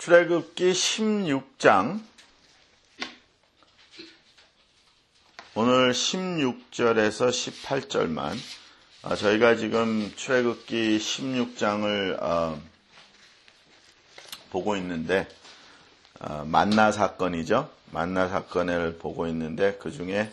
출애굽기 16장 오늘 16절에서 18절만 저희가 지금 출애굽기 16장을 보고 있는데 만나 사건이죠. 만나 사건을 보고 있는데 그 중에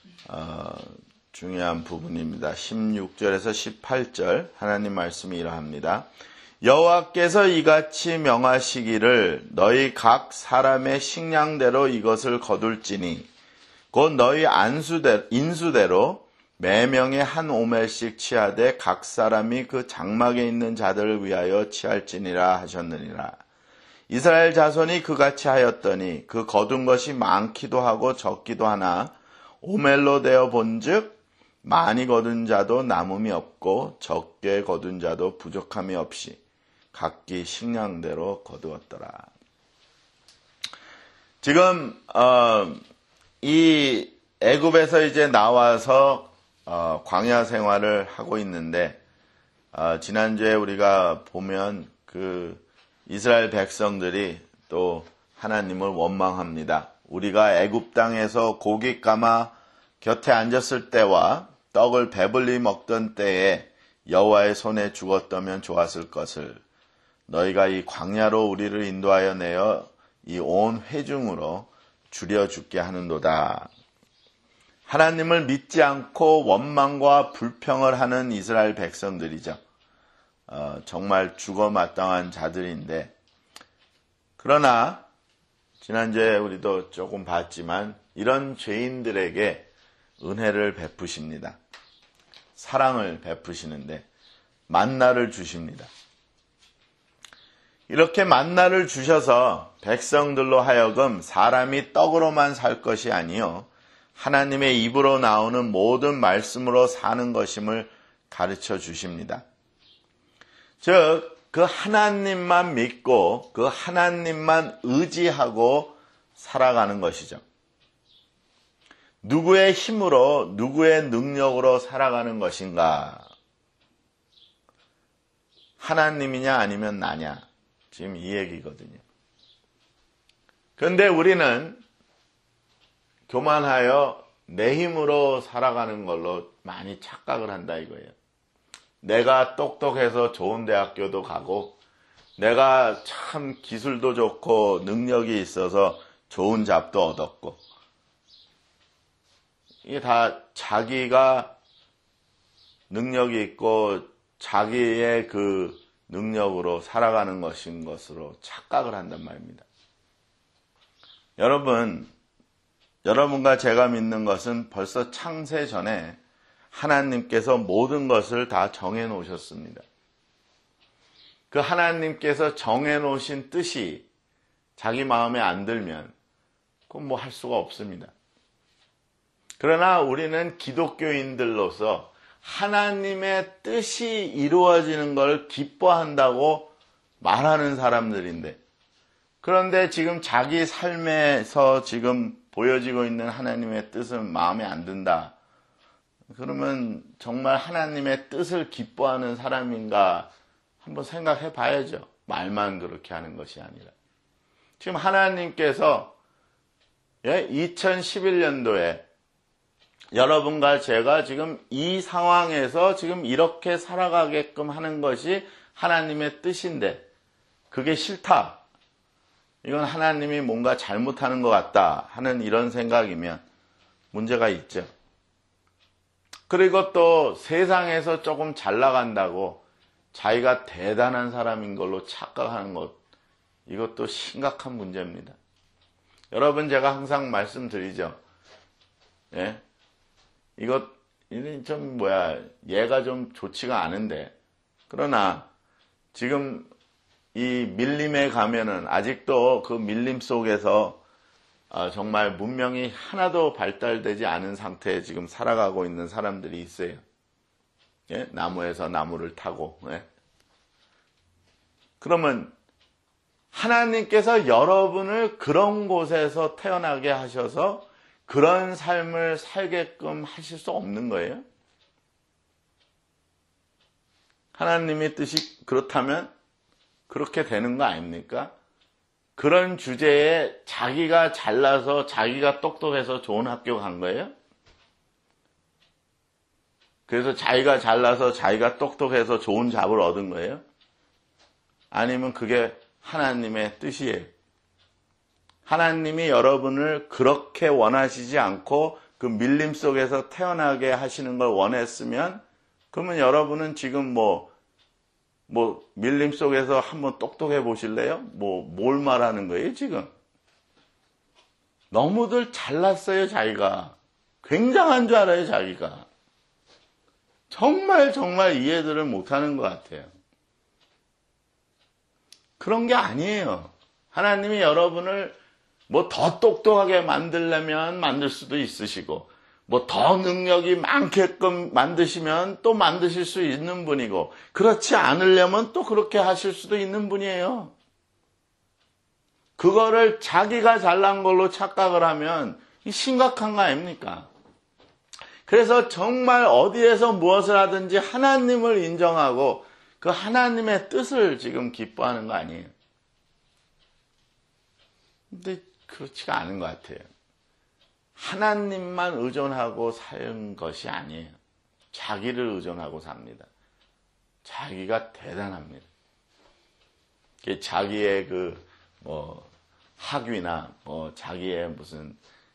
중요한 부분입니다. 16절에서 18절 하나님 말씀이 이러합니다. 여호와께서 이같이 명하시기를 너희 각 사람의 식량대로 이것을 거둘지니 곧 너희 인수대로 매명에 한 오멜씩 취하되 각 사람이 그 장막에 있는 자들을 위하여 취할지니라 하셨느니라. 이스라엘 자손이 그같이 하였더니 그 거둔 것이 많기도 하고 적기도 하나 오멜로 되어 본즉 많이 거둔 자도 남음이 없고 적게 거둔 자도 부족함이 없이 각기 식량대로 거두었더라. 지금 이 애굽에서 이제 나와서 광야 생활을 하고 있는데 지난주에 우리가 보면 그 이스라엘 백성들이 또 하나님을 원망합니다. 우리가 애굽 땅에서 고기 감아 곁에 앉았을 때와 떡을 배불리 먹던 때에 여호와의 손에 죽었다면 좋았을 것을 너희가 이 광야로 우리를 인도하여 내어 이 온 회중으로 줄여 죽게 하는도다. 하나님을 믿지 않고 원망과 불평을 하는 이스라엘 백성들이죠. 정말 죽어 마땅한 자들인데 그러나 지난주에 우리도 조금 봤지만 이런 죄인들에게 은혜를 베푸십니다. 사랑을 베푸시는데 만나를 주십니다. 이렇게 만나를 주셔서 백성들로 하여금 사람이 떡으로만 살 것이 아니요 하나님의 입으로 나오는 모든 말씀으로 사는 것임을 가르쳐 주십니다. 즉, 그 하나님만 믿고 그 하나님만 의지하고 살아가는 것이죠. 누구의 힘으로 누구의 능력으로 살아가는 것인가? 하나님이냐 아니면 나냐? 지금 이 얘기거든요. 그런데 우리는 교만하여 내 힘으로 살아가는 걸로 많이 착각을 한다 이거예요. 내가 똑똑해서 좋은 대학교도 가고 내가 참 기술도 좋고 능력이 있어서 좋은 잡도 얻었고 이게 다 자기가 능력이 있고 자기의 그 능력으로 살아가는 것인 것으로 착각을 한단 말입니다. 여러분과 제가 믿는 것은 벌써 창세 전에 하나님께서 모든 것을 다 정해 놓으셨습니다. 그 하나님께서 정해 놓으신 뜻이 자기 마음에 안 들면 그건 뭐 할 수가 없습니다. 그러나 우리는 기독교인들로서 하나님의 뜻이 이루어지는 걸 기뻐한다고 말하는 사람들인데 그런데 지금 자기 삶에서 지금 보여지고 있는 하나님의 뜻은 마음에 안 든다. 그러면 정말 하나님의 뜻을 기뻐하는 사람인가 한번 생각해 봐야죠. 말만 그렇게 하는 것이 아니라. 지금 하나님께서 2011년도에 여러분과 제가 지금 이 상황에서 지금 이렇게 살아가게끔 하는 것이 하나님의 뜻인데 그게 싫다. 이건 하나님이 뭔가 잘못하는 것 같다 하는 이런 생각이면 문제가 있죠. 그리고 또 세상에서 조금 잘 나간다고 자기가 대단한 사람인 걸로 착각하는 것 이것도 심각한 문제입니다. 여러분 제가 항상 말씀드리죠. 예? 얘가 좀 좋지가 않은데 그러나 지금 이 밀림에 가면은 아직도 그 밀림 속에서 정말 문명이 하나도 발달되지 않은 상태에 지금 살아가고 있는 사람들이 있어요. 예? 나무에서 나무를 타고. 예? 그러면 하나님께서 여러분을 그런 곳에서 태어나게 하셔서 그런 삶을 살게끔 하실 수 없는 거예요. 하나님의 뜻이 그렇다면 그렇게 되는 거 아닙니까? 그런 주제에 자기가 잘나서 자기가 똑똑해서 좋은 학교 간 거예요? 그래서 자기가 잘나서 자기가 똑똑해서 좋은 잡을 얻은 거예요? 아니면 그게 하나님의 뜻이에요? 하나님이 여러분을 그렇게 원하시지 않고 그 밀림 속에서 태어나게 하시는 걸 원했으면 그러면 여러분은 지금 밀림 속에서 한번 똑똑해 보실래요? 뭘 말하는 거예요, 지금? 너무들 잘났어요, 자기가. 굉장한 줄 알아요, 자기가. 정말 이해들을 못하는 것 같아요. 그런 게 아니에요. 하나님이 여러분을 더 똑똑하게 만들려면 만들 수도 있으시고, 더 능력이 많게끔 만드시면 또 만드실 수 있는 분이고, 그렇지 않으려면 또 그렇게 하실 수도 있는 분이에요. 그거를 자기가 잘난 걸로 착각을 하면 심각한 거 아닙니까? 그래서 정말 어디에서 무엇을 하든지 하나님을 인정하고 그 하나님의 뜻을 지금 기뻐하는 거 아니에요. 근데 그렇지가 않은 것 같아요. 하나님만 의존하고 사는 것이 아니에요. 자기를 의존하고 삽니다. 자기가 대단합니다. 자기의 학위나 자기의 무슨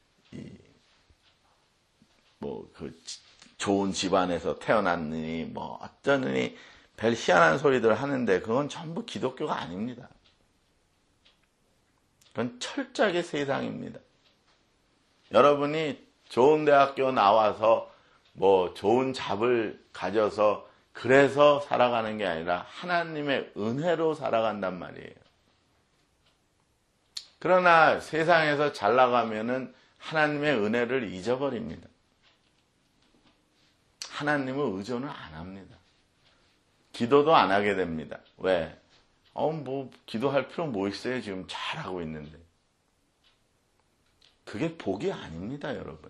좋은 집안에서 태어났느니 어쩌느니 별 희한한 소리들 하는데 그건 전부 기독교가 아닙니다. 그건 철저하게 세상입니다. 여러분이 좋은 대학교 나와서 좋은 잡을 가져서 그래서 살아가는 게 아니라 하나님의 은혜로 살아간단 말이에요. 그러나 세상에서 잘 나가면은 하나님의 은혜를 잊어버립니다. 하나님을 의존을 안 합니다. 기도도 안 하게 됩니다. 왜? 기도할 필요 뭐 있어요? 지금 잘하고 있는데. 그게 복이 아닙니다, 여러분.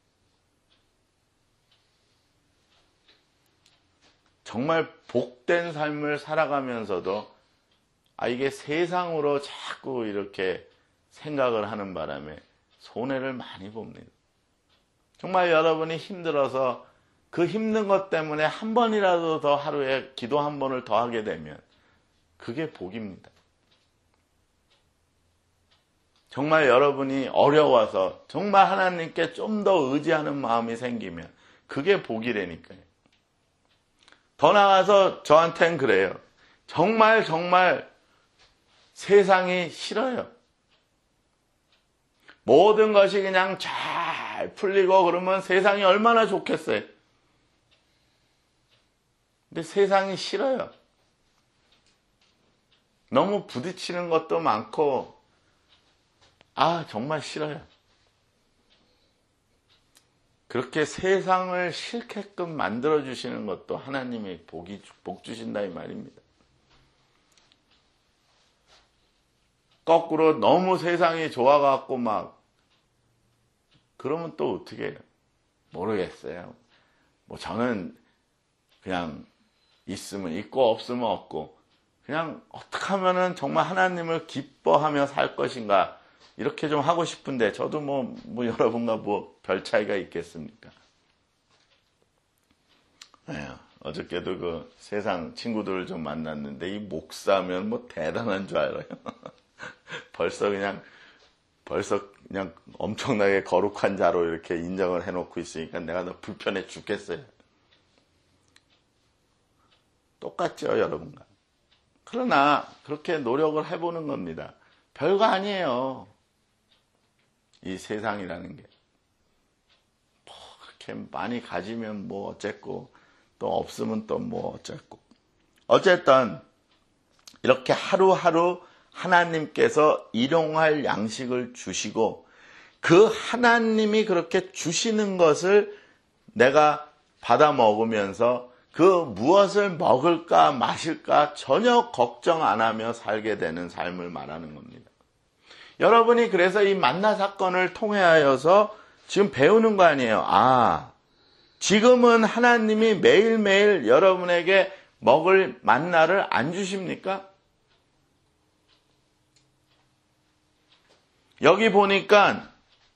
정말 복된 삶을 살아가면서도 이게 세상으로 자꾸 이렇게 생각을 하는 바람에 손해를 많이 봅니다. 정말 여러분이 힘들어서 그 힘든 것 때문에 한 번이라도 더 하루에 기도 한 번을 더 하게 되면 그게 복입니다. 정말 여러분이 어려워서 정말 하나님께 좀 더 의지하는 마음이 생기면 그게 복이라니까요. 더 나아가서 저한텐 그래요. 정말 세상이 싫어요. 모든 것이 그냥 잘 풀리고 그러면 세상이 얼마나 좋겠어요. 근데 세상이 싫어요. 너무 부딪히는 것도 많고 정말 싫어요. 그렇게 세상을 싫게끔 만들어주시는 것도 하나님의 복 주신다 이 말입니다. 거꾸로 너무 세상이 좋아갖고 그러면 또 어떻게 해요? 모르겠어요. 저는 그냥 있으면 있고 없으면 없고 그냥 어떻게 하면은 정말 하나님을 기뻐하며 살 것인가 이렇게 좀 하고 싶은데 저도 여러분과 별 차이가 있겠습니까? 어저께도 세상 친구들을 좀 만났는데 이 목사면 대단한 줄 알아요. 벌써 그냥 엄청나게 거룩한 자로 이렇게 인정을 해놓고 있으니까 내가 너무 불편해 죽겠어요. 똑같죠, 여러분과. 그러나 그렇게 노력을 해보는 겁니다. 별거 아니에요. 이 세상이라는 게. 그렇게 많이 가지면 어쨌고 또 없으면 또 어쨌고. 어쨌든 이렇게 하루하루 하나님께서 일용할 양식을 주시고 그 하나님이 그렇게 주시는 것을 내가 받아 먹으면서 그 무엇을 먹을까 마실까 전혀 걱정 안 하며 살게 되는 삶을 말하는 겁니다. 여러분이 그래서 이 만나 사건을 통하여서 지금 배우는 거 아니에요. 지금은 하나님이 매일매일 여러분에게 먹을 만나를 안 주십니까? 여기 보니까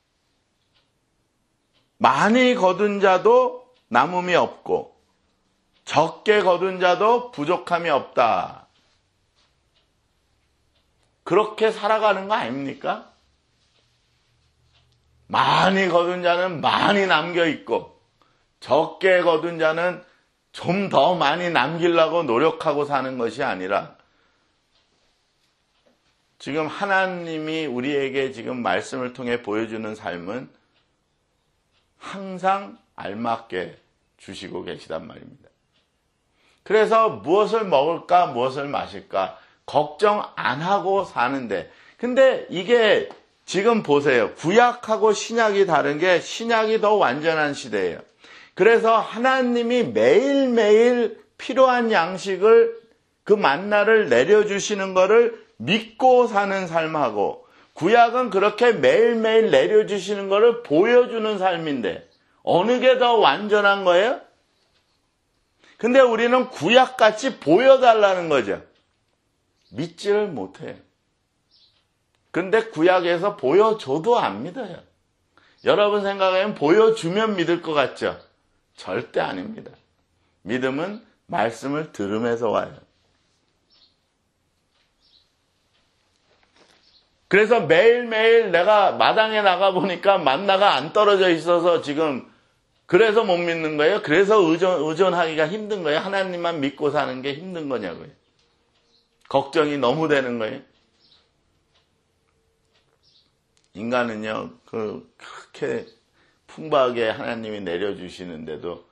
많이 거둔 자도 남음이 없고 적게 거둔 자도 부족함이 없다. 그렇게 살아가는 거 아닙니까? 많이 거둔 자는 많이 남겨 있고 적게 거둔 자는 좀 더 많이 남기려고 노력하고 사는 것이 아니라 지금 하나님이 우리에게 지금 말씀을 통해 보여주는 삶은 항상 알맞게 주시고 계시단 말입니다. 그래서 무엇을 먹을까, 무엇을 마실까 걱정 안 하고 사는데, 근데 이게 지금 보세요. 구약하고 신약이 다른 게 신약이 더 완전한 시대예요. 그래서 하나님이 매일매일 필요한 양식을, 그 만나를 내려주시는 것을 믿고 사는 삶하고, 구약은 그렇게 매일매일 내려주시는 것을 보여주는 삶인데 어느 게 더 완전한 거예요? 근데 우리는 구약같이 보여달라는 거죠. 믿지를 못해요. 근데 구약에서 보여줘도 안 믿어요. 여러분 생각하면 보여주면 믿을 것 같죠? 절대 아닙니다. 믿음은 말씀을 들으면서 와요. 그래서 매일매일 내가 마당에 나가보니까 만나가 안 떨어져 있어서 지금 그래서 못 믿는 거예요? 그래서 의존하기가 힘든 거예요? 하나님만 믿고 사는 게 힘든 거냐고요? 걱정이 너무 되는 거예요? 인간은요, 그렇게 풍부하게 하나님이 내려주시는데도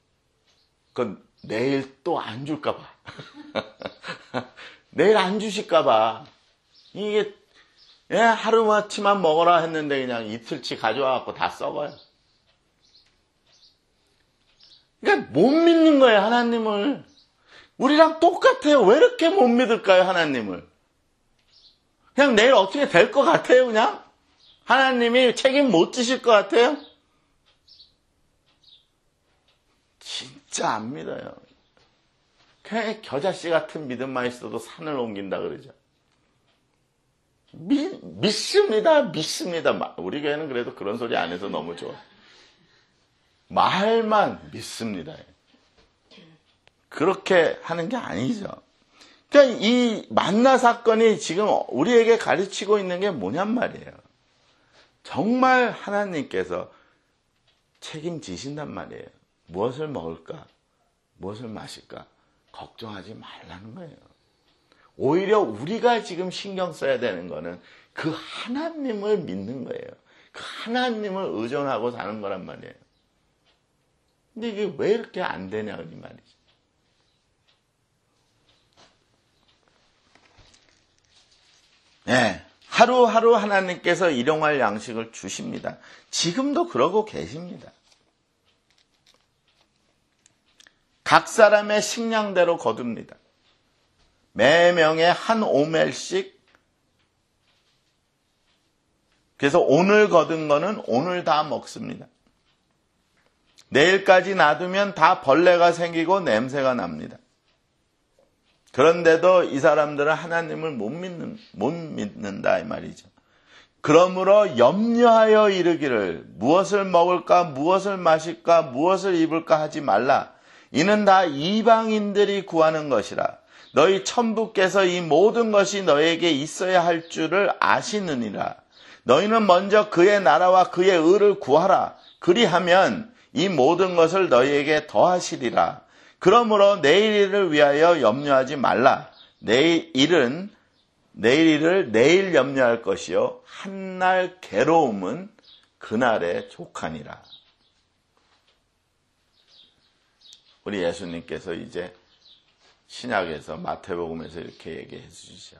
내일 또 안 줄까봐. 내일 안 주실까봐. 이게 하루아침만 먹어라 했는데 그냥 이틀치 가져와갖고 다 썩어요. 그러니까 못 믿는 거예요, 하나님을. 우리랑 똑같아요. 왜 이렇게 못 믿을까요, 하나님을? 그냥 내일 어떻게 될 것 같아요, 그냥? 하나님이 책임 못 지실 것 같아요? 진짜 안 믿어요. 그냥 겨자씨 같은 믿음만 있어도 산을 옮긴다 그러죠. 믿습니다. 우리 교회는 그래도 그런 소리 안 해서 너무 좋아. 말만 믿습니다. 그렇게 하는 게 아니죠. 그러니까 이 만나 사건이 지금 우리에게 가르치고 있는 게 뭐냔 말이에요. 정말 하나님께서 책임지신단 말이에요. 무엇을 먹을까? 무엇을 마실까? 걱정하지 말라는 거예요. 오히려 우리가 지금 신경 써야 되는 거는 그 하나님을 믿는 거예요. 그 하나님을 의존하고 사는 거란 말이에요. 근데 이게 왜 이렇게 안 되냐, 이 말이죠. 네, 하루하루 하나님께서 일용할 양식을 주십니다. 지금도 그러고 계십니다. 각 사람의 식량대로 거둡니다. 매명에 한 오멜씩. 그래서 오늘 거둔 거는 오늘 다 먹습니다. 내일까지 놔두면 다 벌레가 생기고 냄새가 납니다. 그런데도 이 사람들은 하나님을 못 믿는다 이 말이죠. 그러므로 염려하여 이르기를 무엇을 먹을까, 무엇을 마실까, 무엇을 입을까 하지 말라. 이는 다 이방인들이 구하는 것이라. 너희 천부께서 이 모든 것이 너에게 있어야 할 줄을 아시느니라. 너희는 먼저 그의 나라와 그의 의를 구하라. 그리하면 이 모든 것을 너희에게 더하시리라. 그러므로 내일 일을 위하여 염려하지 말라. 내일 일을 내일 염려할 것이요 한날 괴로움은 그날에 족하니라. 우리 예수님께서 이제 신약에서 마태복음에서 이렇게 얘기해 주시죠.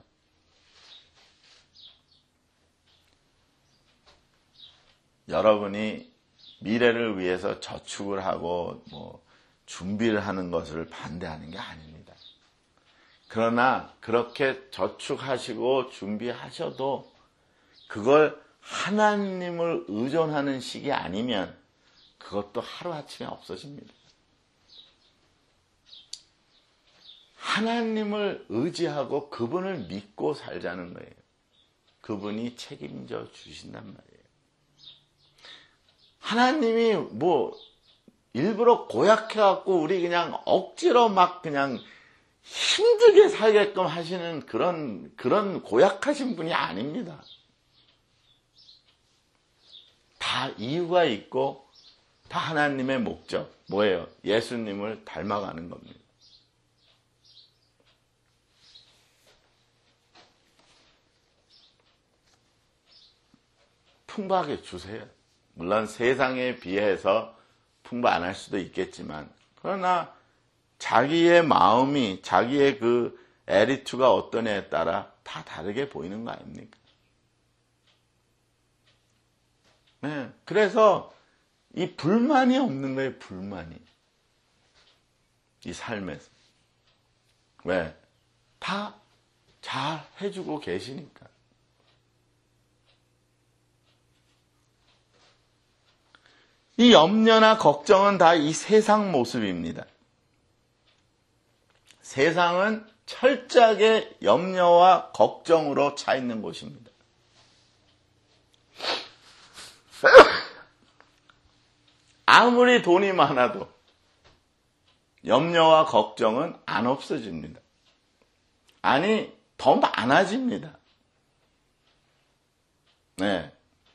여러분이 미래를 위해서 저축을 하고 준비를 하는 것을 반대하는 게 아닙니다. 그러나 그렇게 저축하시고 준비하셔도 그걸 하나님을 의존하는 식이 아니면 그것도 하루아침에 없어집니다. 하나님을 의지하고 그분을 믿고 살자는 거예요. 그분이 책임져 주신단 말이에요. 하나님이 뭐 일부러 고약해갖고 우리 그냥 억지로 막 그냥 힘들게 살게끔 하시는 그런 고약하신 분이 아닙니다. 다 이유가 있고 다 하나님의 목적 뭐예요? 예수님을 닮아가는 겁니다. 풍부하게 주세요. 물론 세상에 비해서 풍부 안 할 수도 있겠지만 그러나 자기의 마음이 자기의 그 애리투가 어떠냐에 따라 다 다르게 보이는 거 아닙니까? 네, 그래서 이 불만이 없는 거예요. 불만이. 이 삶에서. 왜? 다 잘 해주고 계시니까. 이 염려나 걱정은 다 이 세상 모습입니다. 세상은 철저하게 염려와 걱정으로 차 있는 곳입니다. 아무리 돈이 많아도 염려와 걱정은 안 없어집니다. 아니, 더 많아집니다. 네.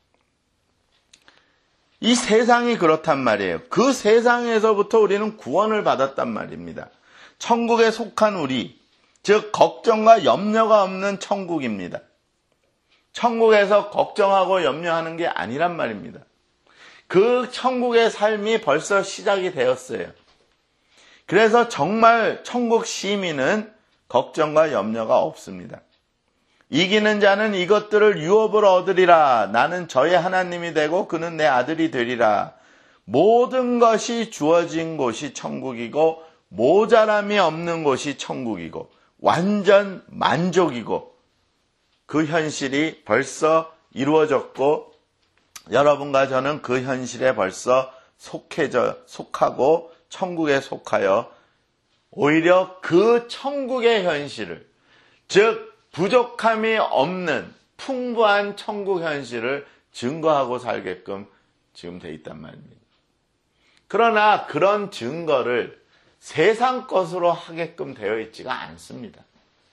이 세상이 그렇단 말이에요. 그 세상에서부터 우리는 구원을 받았단 말입니다. 천국에 속한 우리, 즉 걱정과 염려가 없는 천국입니다. 천국에서 걱정하고 염려하는 게 아니란 말입니다. 그 천국의 삶이 벌써 시작이 되었어요. 그래서 정말 천국 시민은 걱정과 염려가 없습니다. 이기는 자는 이것들을 유업으로 얻으리라. 나는 저의 하나님이 되고 그는 내 아들이 되리라. 모든 것이 주어진 곳이 천국이고 모자람이 없는 곳이 천국이고 완전 만족이고 그 현실이 벌써 이루어졌고 여러분과 저는 그 현실에 벌써 속하고 천국에 속하여 오히려 그 천국의 현실을, 즉 부족함이 없는 풍부한 천국 현실을 증거하고 살게끔 지금 돼 있단 말입니다. 그러나 그런 증거를 세상 것으로 하게끔 되어 있지가 않습니다.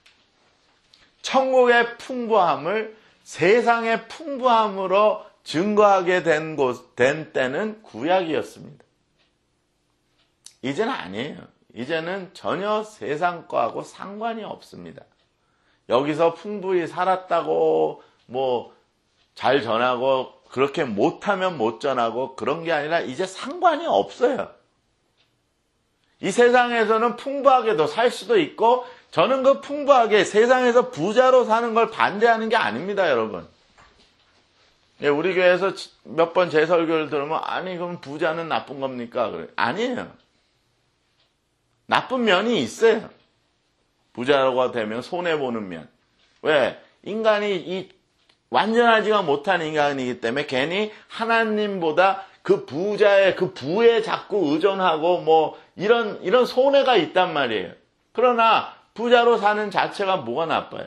천국의 풍부함을 세상의 풍부함으로 증거하게 된 때는 구약이었습니다. 이제는 아니에요. 이제는 전혀 세상 거하고 상관이 없습니다. 여기서 풍부히 살았다고 뭐 잘 전하고 그렇게 못하면 못 전하고 그런 게 아니라 이제 상관이 없어요. 이 세상에서는 풍부하게도 살 수도 있고 저는 그 풍부하게 세상에서 부자로 사는 걸 반대하는 게 아닙니다, 여러분. 우리 교회에서 몇 번 제 설교를 들으면 아니 그럼 부자는 나쁜 겁니까? 그래. 아니에요. 나쁜 면이 있어요. 부자가 되면 손해보는 면. 왜? 인간이 이 완전하지가 못한 인간이기 때문에 괜히 하나님보다 그 부자의 그 부에 자꾸 의존하고 뭐 이런 손해가 있단 말이에요. 그러나 부자로 사는 자체가 뭐가 나빠요?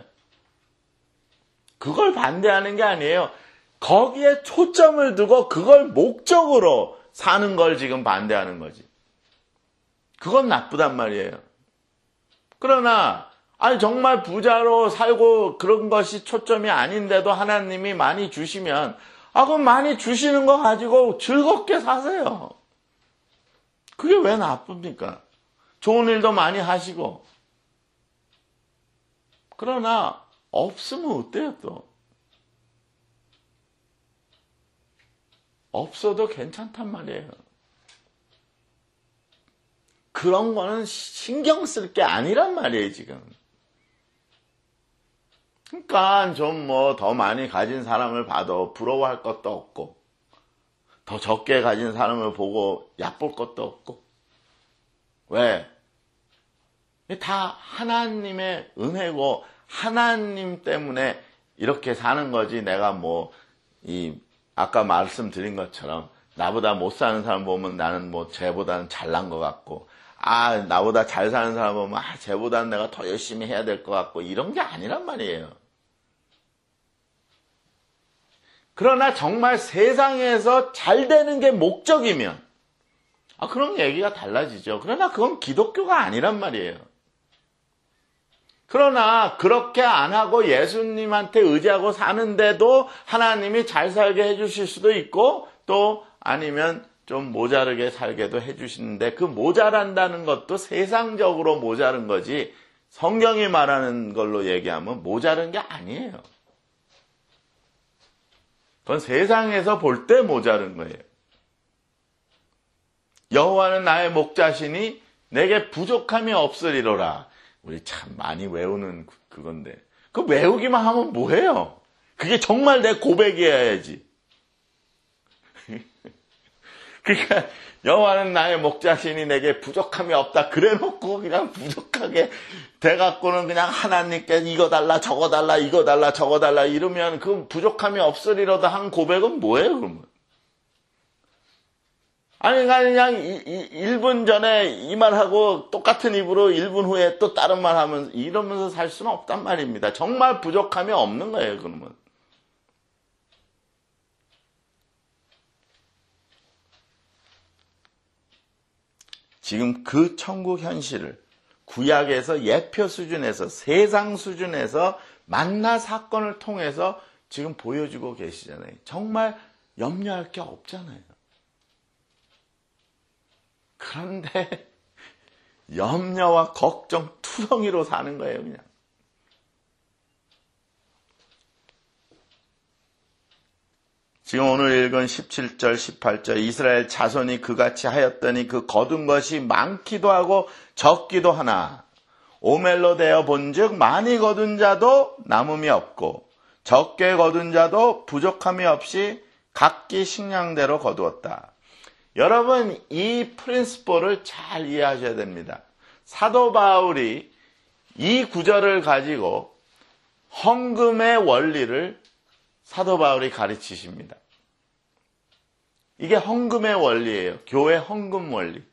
그걸 반대하는 게 아니에요. 거기에 초점을 두고 그걸 목적으로 사는 걸 지금 반대하는 거지. 그건 나쁘단 말이에요. 그러나 아니 정말 부자로 살고 그런 것이 초점이 아닌데도 하나님이 많이 주시면 그럼 많이 주시는 거 가지고 즐겁게 사세요. 그게 왜 나쁩니까? 좋은 일도 많이 하시고. 그러나 없으면 어때요 또? 없어도 괜찮단 말이에요. 그런 거는 신경 쓸 게 아니란 말이에요, 지금. 그러니까 좀 뭐 더 많이 가진 사람을 봐도 부러워할 것도 없고, 더 적게 가진 사람을 보고 얕볼 것도 없고. 왜? 다 하나님의 은혜고, 하나님 때문에 이렇게 사는 거지, 내가 뭐, 아까 말씀드린 것처럼, 나보다 못 사는 사람 보면 나는 뭐 쟤보다는 잘난 것 같고, 나보다 잘 사는 사람 보면 쟤보다는 내가 더 열심히 해야 될 것 같고 이런 게 아니란 말이에요. 그러나 정말 세상에서 잘 되는 게 목적이면, 그럼 얘기가 달라지죠. 그러나 그건 기독교가 아니란 말이에요. 그러나 그렇게 안 하고 예수님한테 의지하고 사는데도 하나님이 잘 살게 해주실 수도 있고, 또 아니면 좀 모자르게 살게도 해주시는데, 그 모자란다는 것도 세상적으로 모자른 거지 성경이 말하는 걸로 얘기하면 모자른 게 아니에요. 그건 세상에서 볼 때 모자른 거예요. 여호와는 나의 목자시니 내게 부족함이 없으리로라. 우리 참 많이 외우는 그건데, 그 외우기만 하면 뭐해요? 그게 정말 내 고백이어야지. 그러니까 여호와는 나의 목자시니 내게 부족함이 없다 그래놓고 그냥 부족하게 돼갖고는 그냥 하나님께 이거 달라 저거 달라 이거 달라 저거 달라 이러면 그 부족함이 없으리로다 한 고백은 뭐예요 그러면? 아니 그냥 1분 전에 이 말하고 똑같은 입으로 1분 후에 또 다른 말 하면서 이러면서 살 수는 없단 말입니다. 정말 부족함이 없는 거예요 그러면. 지금 그 천국 현실을 구약에서 예표 수준에서 세상 수준에서 만나 사건을 통해서 지금 보여주고 계시잖아요. 정말 염려할 게 없잖아요. 그런데 염려와 걱정 투성이로 사는 거예요 그냥. 지금 오늘 읽은 17절, 18절 이스라엘 자손이 그같이 하였더니 그 거둔 것이 많기도 하고 적기도 하나 오멜로 되어 본즉 많이 거둔 자도 남음이 없고 적게 거둔 자도 부족함이 없이 각기 식량대로 거두었다. 여러분 이 프린시플을 잘 이해하셔야 됩니다. 사도 바울이 이 구절을 가지고 헌금의 원리를 사도 바울이 가르치십니다. 이게 헌금의 원리예요. 교회 헌금 원리.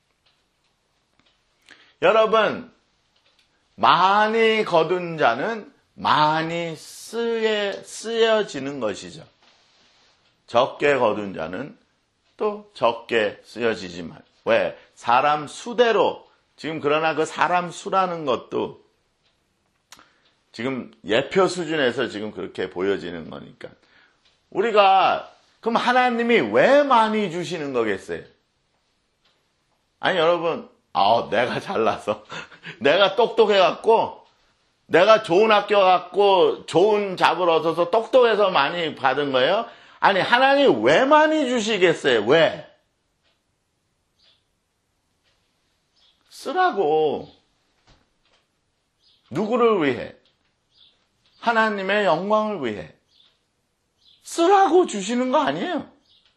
여러분, 많이 거둔 자는 많이 쓰여지는 것이죠. 적게 거둔 자는 또 적게 쓰여지지만. 왜? 사람 수대로, 지금 그러나 그 사람 수라는 것도 지금 예표 수준에서 지금 그렇게 보여지는 거니까. 우리가 그럼 하나님이 왜 많이 주시는 거겠어요? 아니 여러분, 내가 잘나서 내가 똑똑해갖고 내가 좋은 학교 갔고 좋은 잡을 얻어서 똑똑해서 많이 받은 거예요? 아니 하나님 왜 많이 주시겠어요? 왜? 쓰라고. 누구를 위해? 하나님의 영광을 위해. 쓰라고 주시는 거 아니에요.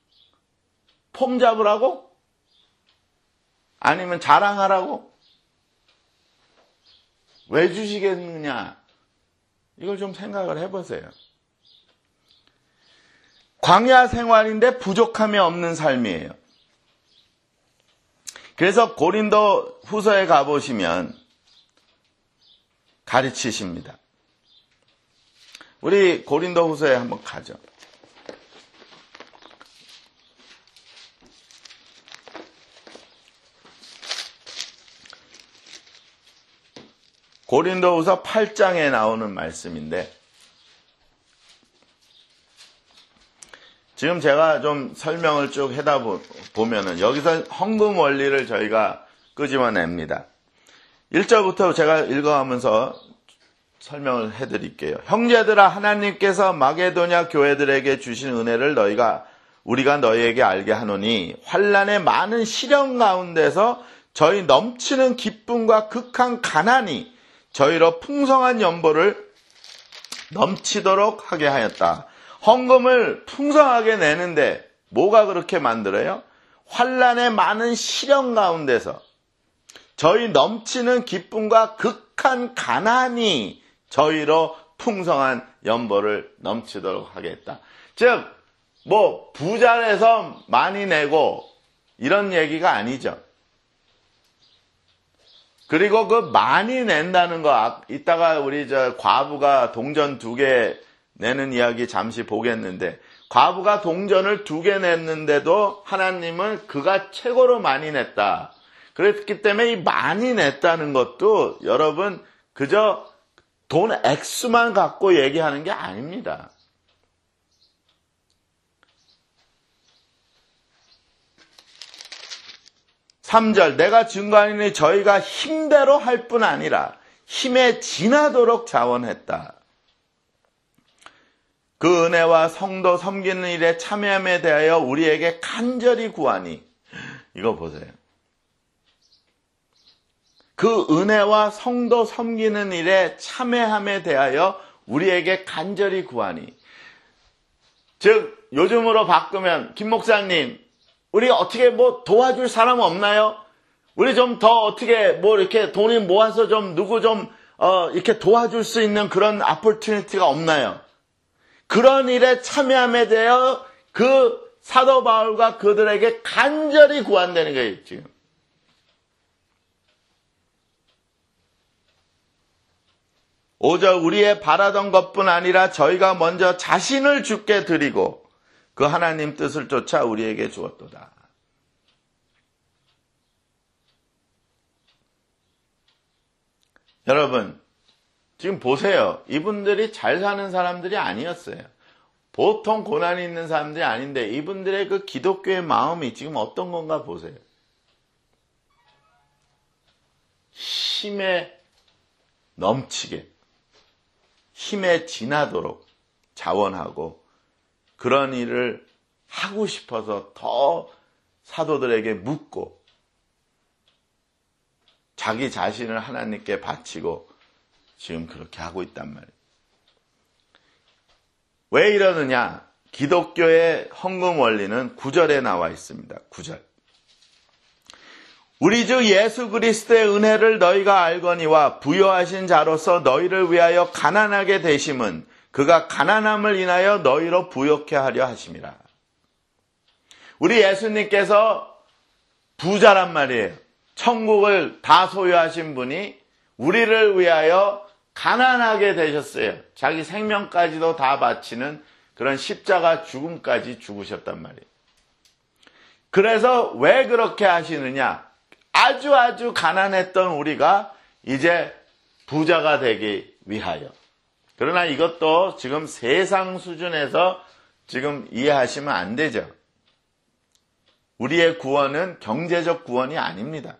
폼 잡으라고? 아니면 자랑하라고? 왜 주시겠느냐? 이걸 좀 생각을 해보세요. 광야 생활인데 부족함이 없는 삶이에요. 그래서 고린도 후서에 가보시면 가르치십니다. 우리 고린도 후서에 한번 가죠. 고린도후서 8장에 나오는 말씀인데 지금 제가 좀 설명을 쭉 해다 보면은 여기서 헌금 원리를 저희가 끄집어냅니다. 1절부터 제가 읽어가면서 설명을 해드릴게요. 형제들아 하나님께서 마게도냐 교회들에게 주신 은혜를 우리가 너희에게 알게 하노니 환난의 많은 시련 가운데서 저희 넘치는 기쁨과 극한 가난이 저희로 풍성한 연보를 넘치도록 하게 하였다. 헌금을 풍성하게 내는데 뭐가 그렇게 만들어요? 환난의 많은 시련 가운데서 저희 넘치는 기쁨과 극한 가난이 저희로 풍성한 연보를 넘치도록 하겠다. 즉, 부자라서 많이 내고 이런 얘기가 아니죠. 그리고 그 많이 낸다는 거, 이따가 우리 과부가 동전 2개 내는 이야기 잠시 보겠는데, 과부가 동전을 2개 냈는데도 하나님은 그가 최고로 많이 냈다. 그랬기 때문에 이 많이 냈다는 것도 여러분 그저 돈 액수만 갖고 얘기하는 게 아닙니다. (3절) 내가 증거하노니 저희가 힘대로 할 뿐 아니라 힘에 지나도록 자원했다. 그 은혜와 성도 섬기는 일에 참여함에 대하여 우리에게 간절히 구하니. 이거 보세요. 그 은혜와 성도 섬기는 일에 참여함에 대하여 우리에게 간절히 구하니. 즉 요즘으로 바꾸면 김 목사님 우리 어떻게 뭐 도와줄 사람 없나요? 우리 좀 더 어떻게 뭐 이렇게 돈을 모아서 좀 누구 좀 이렇게 도와줄 수 있는 그런 어퍼튜니티가 없나요? 그런 일에 참여함에 대하여 그 사도 바울과 그들에게 간절히 구한다는 거예요, 지금. 오저 우리의 바라던 것뿐 아니라 저희가 먼저 자신을 주께 드리고 그 하나님 뜻을 쫓아 우리에게 주었도다. 여러분, 지금 보세요. 이분들이 잘 사는 사람들이 아니었어요. 보통 고난이 있는 사람들이 아닌데 이분들의 그 기독교의 마음이 지금 어떤 건가 보세요. 힘에 넘치게, 힘에 지나도록 자원하고 그런 일을 하고 싶어서 더 사도들에게 묻고 자기 자신을 하나님께 바치고 지금 그렇게 하고 있단 말이에요. 왜 이러느냐? 기독교의 헌금 원리는 9절에 나와 있습니다. 9절. 우리 주 예수 그리스도의 은혜를 너희가 알거니와 부요하신 자로서 너희를 위하여 가난하게 되심은 그가 가난함을 인하여 너희로 부요케 하려 하심이라. 우리 예수님께서 부자란 말이에요. 천국을 다 소유하신 분이 우리를 위하여 가난하게 되셨어요. 자기 생명까지도 다 바치는 그런 십자가 죽음까지 죽으셨단 말이에요. 그래서 왜 그렇게 하시느냐? 아주 가난했던 우리가 이제 부자가 되기 위하여. 그러나 이것도 지금 세상 수준에서 지금 이해하시면 안 되죠. 우리의 구원은 경제적 구원이 아닙니다.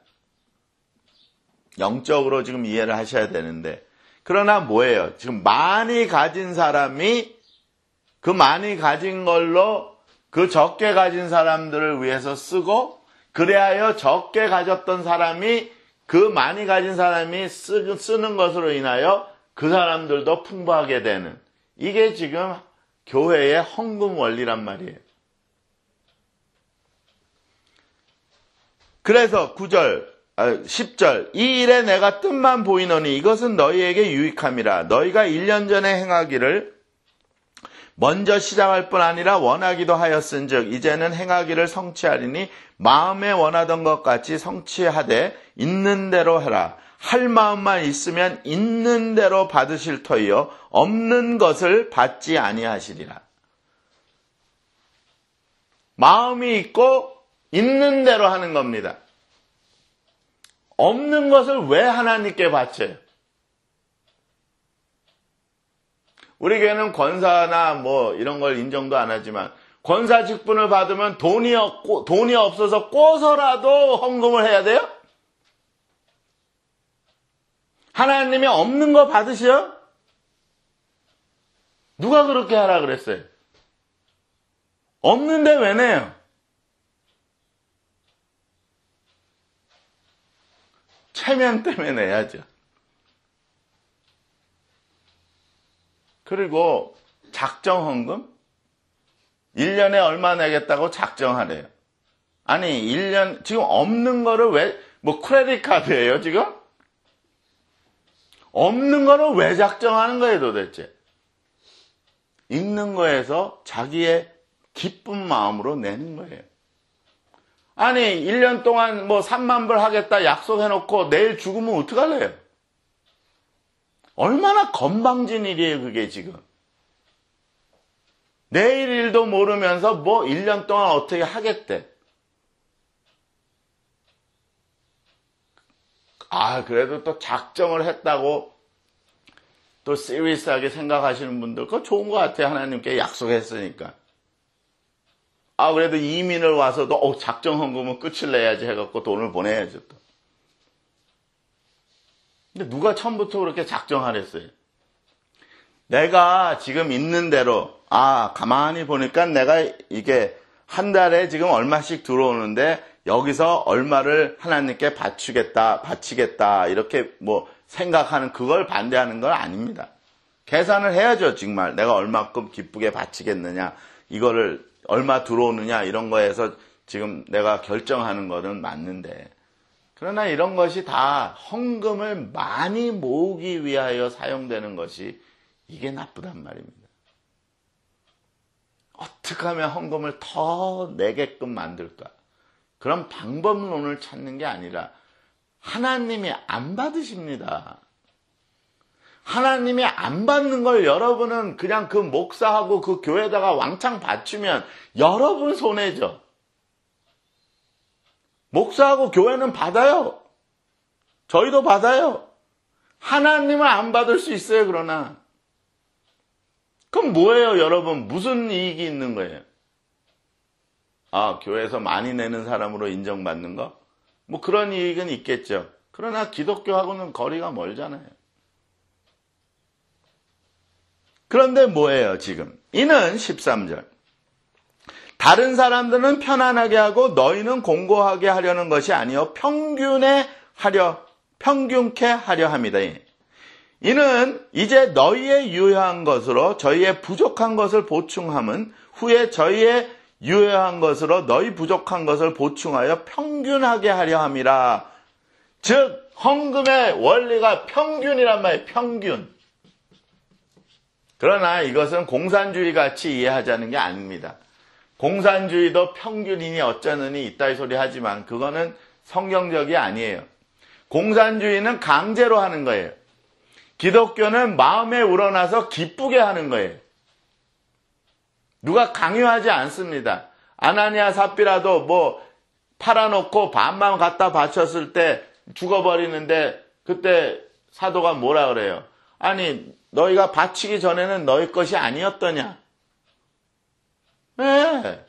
영적으로 지금 이해를 하셔야 되는데, 그러나 뭐예요? 지금 많이 가진 사람이 그 많이 가진 걸로 그 적게 가진 사람들을 위해서 쓰고, 그래야 적게 가졌던 사람이 그 많이 가진 사람이 쓰는 것으로 인하여 그 사람들도 풍부하게 되는, 이게 지금 교회의 헌금 원리란 말이에요. 그래서 10절 이 일에 내가 뜻만 보이노니 이것은 너희에게 유익함이라. 너희가 1년 전에 행하기를 먼저 시작할 뿐 아니라 원하기도 하였은즉 이제는 행하기를 성취하리니 마음에 원하던 것 같이 성취하되 있는 대로 해라. 할 마음만 있으면 있는 대로 받으실 터이요 없는 것을 받지 아니하시리라. 마음이 있고 있는 대로 하는 겁니다. 없는 것을 왜 하나님께 바쳐요? 우리 교회는 권사나 뭐 이런 걸 인정도 안 하지만 권사 직분을 받으면 돈이 없어서 꿔서라도 헌금을 해야 돼요? 하나님이 없는 거 받으셔? 누가 그렇게 하라 그랬어요? 없는데 왜 내요? 체면 때문에 내야죠. 그리고 작정헌금? 1년에 얼마 내겠다고 작정하래요. 아니 1년 지금 없는 거를 왜, 뭐 크레딧 카드예요 지금? 없는 거를 왜 작정하는 거예요 도대체? 있는 거에서 자기의 기쁜 마음으로 내는 거예요. 아니 1년 동안 뭐 3만 불 하겠다 약속해놓고 내일 죽으면 어떡할래요? 얼마나 건방진 일이에요 그게 지금. 내일 일도 모르면서 뭐 1년 동안 어떻게 하겠대. 그래도 또 작정을 했다고 또 시리어스하게 생각하시는 분들, 그거 좋은 것 같아요. 하나님께 약속했으니까. 그래도 이민을 와서도, 작정 헌금은 끝을 내야지 해갖고 돈을 보내야죠, 또. 근데 누가 처음부터 그렇게 작정하랬어요? 내가 지금 있는 대로, 가만히 보니까 내가 이게 한 달에 지금 얼마씩 들어오는데, 여기서 얼마를 하나님께 바치겠다, 이렇게 뭐 생각하는, 그걸 반대하는 건 아닙니다. 계산을 해야죠, 정말. 내가 얼마큼 기쁘게 바치겠느냐, 이거를 얼마 들어오느냐, 이런 거에서 지금 내가 결정하는 거는 맞는데. 그러나 이런 것이 다 헌금을 많이 모으기 위하여 사용되는 것이 이게 나쁘단 말입니다. 어떻게 하면 헌금을 더 내게끔 만들까? 그런 방법론을 찾는 게 아니라 하나님이 안 받으십니다. 하나님이 안 받는 걸 여러분은 그냥 그 목사하고 그 교회에다가 왕창 바치면 여러분 손해죠. 목사하고 교회는 받아요. 저희도 받아요. 하나님은 안 받을 수 있어요, 그러나. 그럼 뭐예요, 여러분? 무슨 이익이 있는 거예요? 교회에서 많이 내는 사람으로 인정받는 거? 뭐 그런 이익은 있겠죠. 그러나 기독교하고는 거리가 멀잖아요. 그런데 뭐예요, 지금? 이는 13절. 다른 사람들은 편안하게 하고 너희는 공고하게 하려는 것이 아니요 평균케 하려 함이다. 이는 이제 너희의 유효한 것으로 저희의 부족한 것을 보충함은 후에 저희의 유효한 것으로 너희 부족한 것을 보충하여 평균하게 하려 함이라. 즉 헌금의 원리가 평균이란 말이에요. 평균. 그러나 이것은 공산주의 같이 이해하자는 게 아닙니다. 공산주의도 평균이니 어쩌느니 이따위 소리 하지만 그거는 성경적이 아니에요. 공산주의는 강제로 하는 거예요. 기독교는 마음에 우러나서 기쁘게 하는 거예요. 누가 강요하지 않습니다. 아나니아 삽비라도 뭐 팔아놓고 반만 갖다 바쳤을 때 죽어버리는데 그때 사도가 뭐라 그래요? 아니 너희가 바치기 전에는 너희 것이 아니었더냐? 네.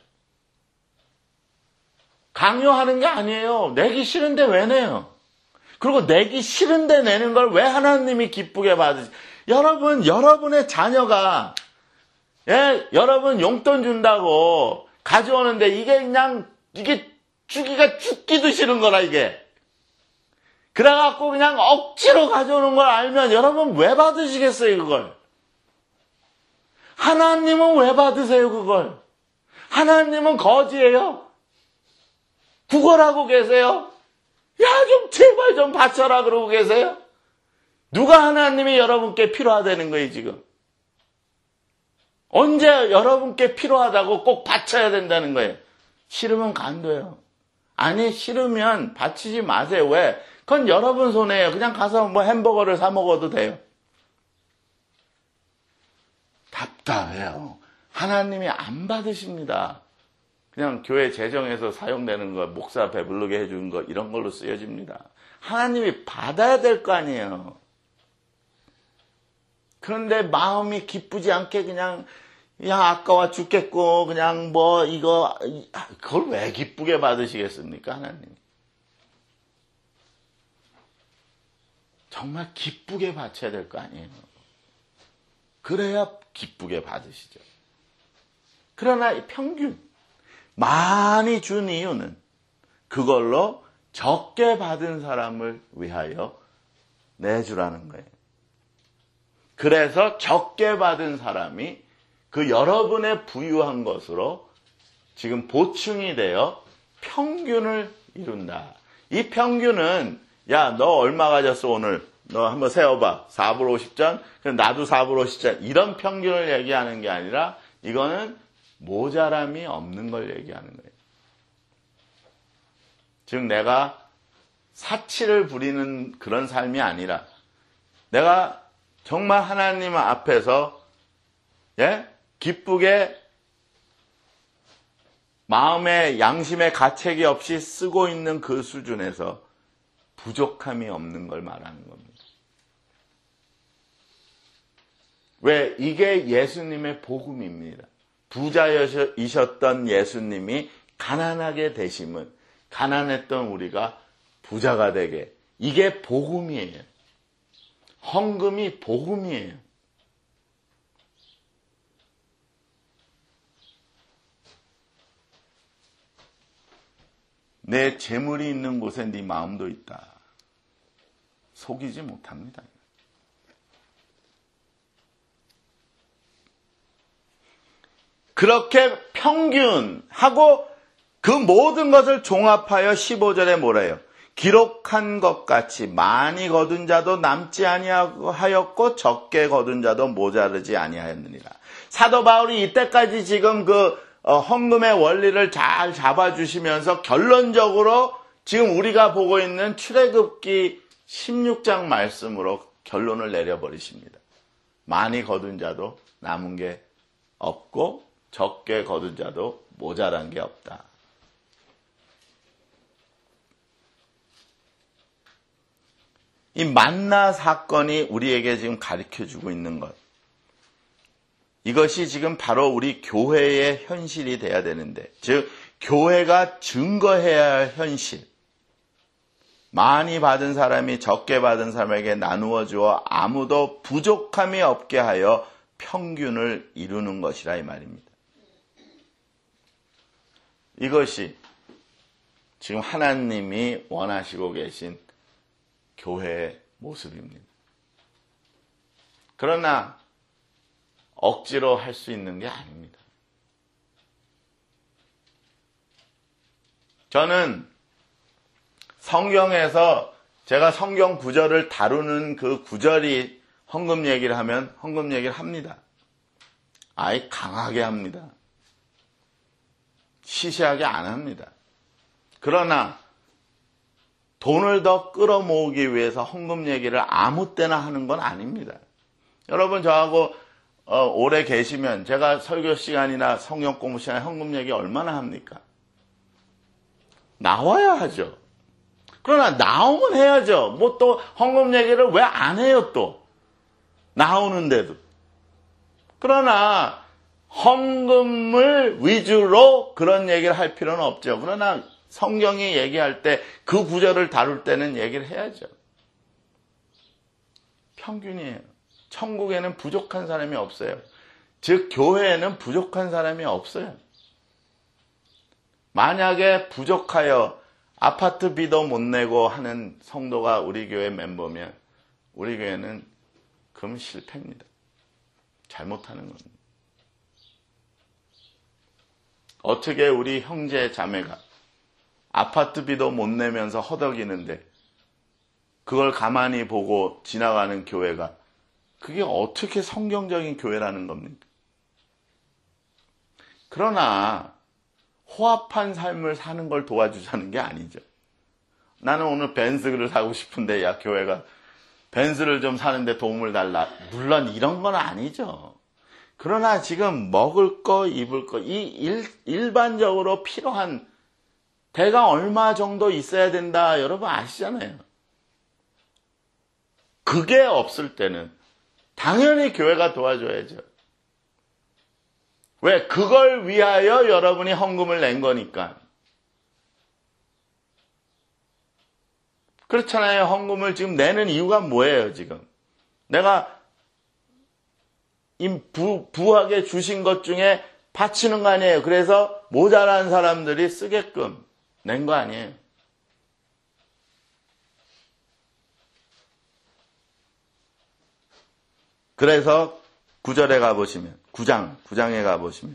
강요하는 게 아니에요. 내기 싫은데 왜 내요? 그리고 내기 싫은데 내는 걸 왜 하나님이 기쁘게 받으시? 여러분, 여러분의 자녀가 여러분 용돈 준다고 가져오는데 이게 주기가 죽기도 싫은 거라 이게. 그래갖고 그냥 억지로 가져오는 걸 알면 여러분 왜 받으시겠어요 그걸? 하나님은 왜 받으세요 그걸? 하나님은 거지예요? 구걸하고 계세요? 야, 좀 제발 좀 바쳐라 그러고 계세요? 누가 하나님이 여러분께 필요하다는 거예요 지금? 언제 여러분께 필요하다고 꼭 바쳐야 된다는 거예요? 싫으면 간둬요. 아니 싫으면 바치지 마세요. 왜? 그건 여러분 손해예요. 그냥 가서 뭐 햄버거를 사 먹어도 돼요. 답답해요. 하나님이 안 받으십니다. 그냥 교회 재정에서 사용되는 거, 목사 배부르게 해주는 거 이런 걸로 쓰여집니다. 하나님이 받아야 될 거 아니에요. 그런데 마음이 기쁘지 않게 그냥 아까워 죽겠고 그냥 뭐 이거 그걸 왜 기쁘게 받으시겠습니까 하나님? 정말 기쁘게 바쳐야 될 거 아니에요. 그래야 기쁘게 받으시죠. 그러나 평균 많이 준 이유는 그걸로 적게 받은 사람을 위하여 내주라는 거예요. 그래서 적게 받은 사람이 그 여러분의 부유한 것으로 지금 보충이 되어 평균을 이룬다. 이 평균은 야, 너 얼마 가졌어 오늘? 너 한번 세어봐. 4불 50전? 그럼 나도 4불 50전. 이런 평균을 얘기하는 게 아니라 이거는 모자람이 없는 걸 얘기하는 거예요. 즉 내가 사치를 부리는 그런 삶이 아니라 내가 정말 하나님 앞에서 기쁘게 마음의 양심의 가책이 없이 쓰고 있는 그 수준에서 부족함이 없는 걸 말하는 겁니다. 왜? 이게 예수님의 복음입니다. 부자이셨던 예수님이 가난하게 되심은 가난했던 우리가 부자가 되게, 이게 복음이에요. 헌금이 복음이에요. 내 재물이 있는 곳에 네 마음도 있다. 속이지 못합니다. 그렇게 평균하고 그 모든 것을 종합하여 15절에 뭐래요? 기록한 것 같이 많이 거둔 자도 남지 아니하였고 적게 거둔 자도 모자르지 아니하였느니라. 사도 바울이 이때까지 지금 헌금의 원리를 잘 잡아주시면서 결론적으로 지금 우리가 보고 있는 출애굽기 16장 말씀으로 결론을 내려버리십니다. 많이 거둔 자도 남은 게 없고 적게 거둔 자도 모자란 게 없다. 이 만나 사건이 우리에게 지금 가르쳐주고 있는 것, 이것이 지금 바로 우리 교회의 현실이 돼야 되는데, 즉 교회가 증거해야 할 현실, 많이 받은 사람이 적게 받은 사람에게 나누어 주어 아무도 부족함이 없게 하여 평균을 이루는 것이라 이 말입니다. 이것이 지금 하나님이 원하시고 계신 교회의 모습입니다. 그러나 억지로 할 수 있는 게 아닙니다. 저는 성경에서 제가 성경 구절을 다루는 그 구절이 헌금 얘기를 하면 헌금 얘기를 합니다. 아예 강하게 합니다. 시시하게 안 합니다. 그러나 돈을 더 끌어모으기 위해서 헌금 얘기를 아무 때나 하는 건 아닙니다. 여러분 저하고 오래 계시면 제가 설교 시간이나 성경 공부 시간에 헌금 얘기 얼마나 합니까? 나와야 하죠. 그러나 나오면 해야죠. 뭐 또 헌금 얘기를 왜 안 해요 또. 나오는데도. 그러나 헌금을 위주로 그런 얘기를 할 필요는 없죠. 그러나 성경이 얘기할 때 그 구절을 다룰 때는 얘기를 해야죠. 평균이에요. 천국에는 부족한 사람이 없어요. 즉 교회에는 부족한 사람이 없어요. 만약에 부족하여 아파트비도 못 내고 하는 성도가 우리 교회 멤버면 우리 교회는 그럼 실패입니다. 잘못하는 겁니다. 어떻게 우리 형제 자매가 아파트비도 못 내면서 허덕이는데 그걸 가만히 보고 지나가는 교회가 그게 어떻게 성경적인 교회라는 겁니까? 그러나 호합한 삶을 사는 걸 도와주자는 게 아니죠. 나는 오늘 벤츠를 사고 싶은데 야 교회가 벤츠를 좀 사는데 도움을 달라. 물론 이런 건 아니죠. 그러나 지금 먹을 거 입을 거 이 일반적으로 필요한 대강 얼마 정도 있어야 된다. 여러분 아시잖아요. 그게 없을 때는 당연히 교회가 도와줘야죠. 왜? 그걸 위하여 여러분이 헌금을 낸 거니까. 그렇잖아요. 헌금을 지금 내는 이유가 뭐예요, 지금? 내가 부하게 주신 것 중에 바치는 거 아니에요. 그래서 모자란 사람들이 쓰게끔 낸 거 아니에요. 그래서 9절에 가보시면 9장에 가보시면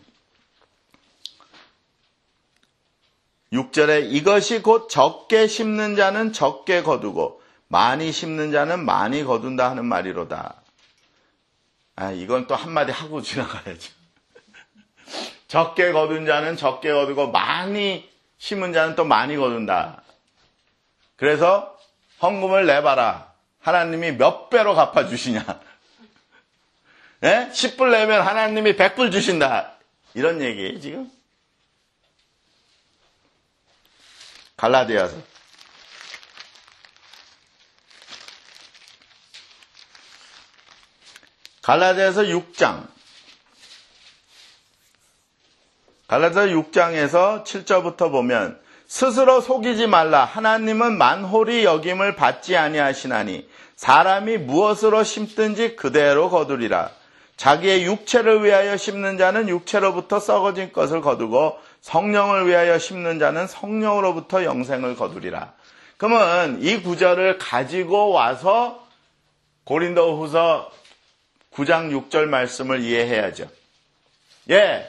6절에 이것이 곧 적게 심는 자는 적게 거두고 많이 심는 자는 많이 거둔다 하는 말이로다. 이건 또 한마디 하고 지나가야죠. 적게 거둔 자는 적게 거두고 많이 심은 자는 또 많이 거둔다. 그래서 헌금을 내봐라. 하나님이 몇 배로 갚아주시냐. 네? 10불 내면 하나님이 100불 주신다. 이런 얘기예요 지금. 갈라디아서. 갈라디아서 6장. 갈라디아서 6장에서 7절부터 보면 스스로 속이지 말라. 하나님은 만홀히 여김을 받지 아니하시나니 사람이 무엇으로 심든지 그대로 거두리라. 자기의 육체를 위하여 심는 자는 육체로부터 썩어진 것을 거두고 성령을 위하여 심는 자는 성령으로부터 영생을 거두리라. 그러면 이 구절을 가지고 와서 고린도후서 9장 6절 말씀을 이해해야죠. 예,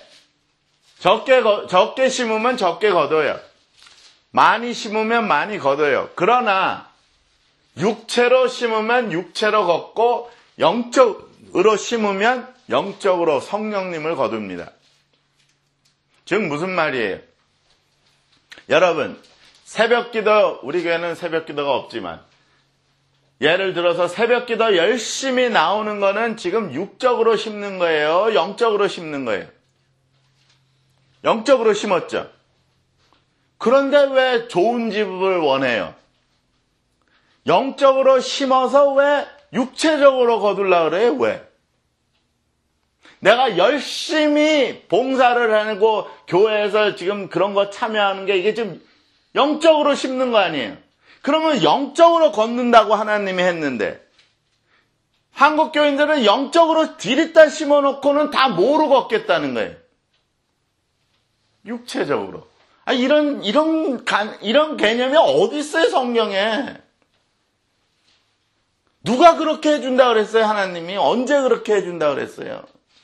적게 심으면 적게 거둬요. 많이 심으면 많이 거둬요. 그러나 육체로 심으면 육체로 걷고 영적으로 심으면 영적으로 성령님을 거둡니다. 즉 무슨 말이에요? 여러분, 새벽기도, 우리 교회는 새벽기도가 없지만 예를 들어서 새벽기도 열심히 나오는 거는 지금 육적으로 심는 거예요? 영적으로 심는 거예요? 영적으로 심었죠. 그런데 왜 좋은 집을 원해요? 영적으로 심어서 왜 육체적으로 거둘라 그래요? 왜? 내가 열심히 봉사를 하고 교회에서 지금 그런 거 참여하는 게 이게 지금 영적으로 심는 거 아니에요? 그러면 영적으로 걷는다고 하나님이 했는데 한국 교인들은 영적으로 디릿다 심어놓고는 다 뭐로 걷겠다는 거예요? 육체적으로. 이런 개념이 어디 있어요, 성경에? 누가 그렇게 해준다 그랬어요, 하나님이? 언제 그렇게 해준다 그랬어요?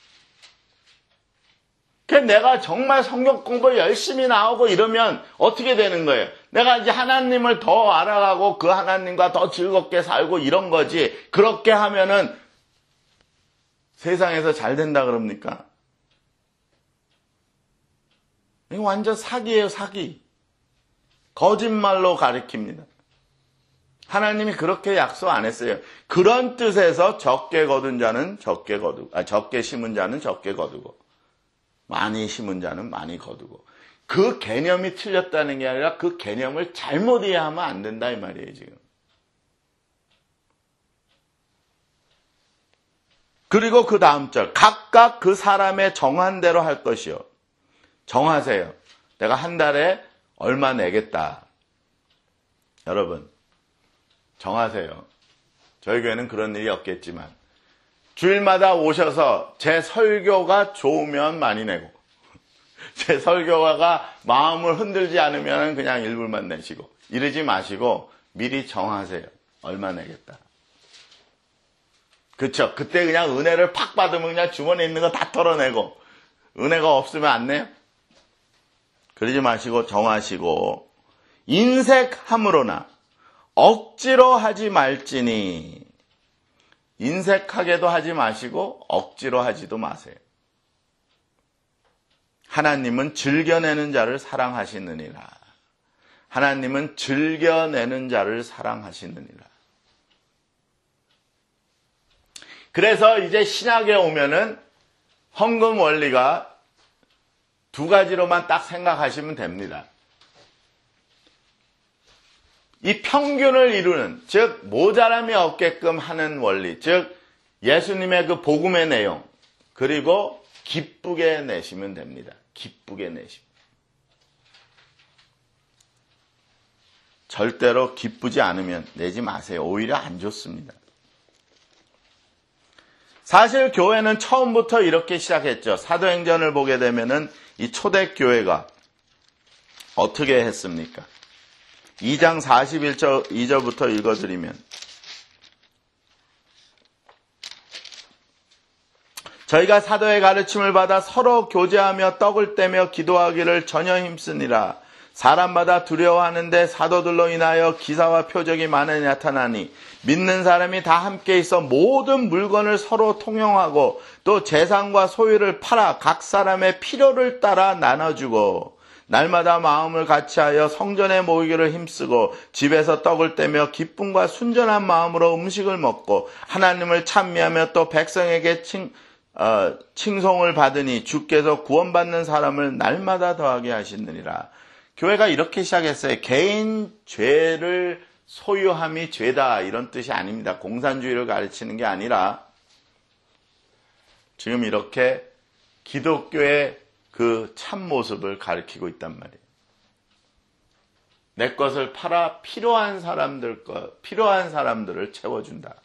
내가 정말 성경 공부 열심히 나오고 이러면 어떻게 되는 거예요? 내가 이제 하나님을 더 알아가고 그 하나님과 더 즐겁게 살고 이런 거지. 그렇게 하면은 세상에서 잘 된다 그럽니까? 이거 완전 사기예요, 사기. 거짓말로 가리킵니다. 하나님이 그렇게 약속 안 했어요. 그런 뜻에서 적게 거둔 자는 적게 거두고, 적게 심은 자는 적게 거두고, 많이 심은 자는 많이 거두고. 그 개념이 틀렸다는 게 아니라 그 개념을 잘못 이해하면 안 된다 이 말이에요, 지금. 그리고 그 다음 절, 각각 그 사람의 정한 대로 할 것이요. 정하세요. 내가 한 달에 얼마 내겠다. 여러분, 정하세요. 저희 교회는 그런 일이 없겠지만 주일마다 오셔서 제 설교가 좋으면 많이 내고 제 설교가 마음을 흔들지 않으면 그냥 일불만 내시고 이러지 마시고 미리 정하세요. 얼마 내겠다. 그쵸? 그때 그냥 은혜를 팍 받으면 그냥 주머니에 있는 거 다 털어내고 은혜가 없으면 안 내요? 그러지 마시고 정하시고 인색함으로나 억지로 하지 말지니 인색하게도 하지 마시고 억지로 하지도 마세요. 하나님은 즐겨내는 자를 사랑하시느니라. 하나님은 즐겨내는 자를 사랑하시느니라. 그래서 이제 신약에 오면은 헌금 원리가 두 가지로만 딱 생각하시면 됩니다. 이 평균을 이루는, 즉 모자람이 없게끔 하는 원리, 즉 예수님의 그 복음의 내용, 그리고 기쁘게 내시면 됩니다. 기쁘게 내시면. 절대로 기쁘지 않으면 내지 마세요. 오히려 안 좋습니다. 사실 교회는 처음부터 이렇게 시작했죠. 사도행전을 보게 되면은 이 초대교회가 어떻게 했습니까? 2장 41절부터 읽어드리면 저희가 사도의 가르침을 받아 서로 교제하며 떡을 떼며 기도하기를 전혀 힘쓰니라. 사람마다 두려워하는데 사도들로 인하여 기사와 표적이 많이 나타나니 믿는 사람이 다 함께 있어 모든 물건을 서로 통용하고 또 재산과 소유를 팔아 각 사람의 필요를 따라 나눠주고 날마다 마음을 같이하여 성전에 모이기를 힘쓰고 집에서 떡을 떼며 기쁨과 순전한 마음으로 음식을 먹고 하나님을 찬미하며 또 백성에게 칭송을 받으니 주께서 구원받는 사람을 날마다 더하게 하시느니라. 교회가 이렇게 시작했어요. 개인 죄를 소유함이 죄다 이런 뜻이 아닙니다. 공산주의를 가르치는 게 아니라 지금 이렇게 기독교의 그 참모습을 가리키고 있단 말이에요. 내 것을 팔아 필요한 사람들을 채워준다.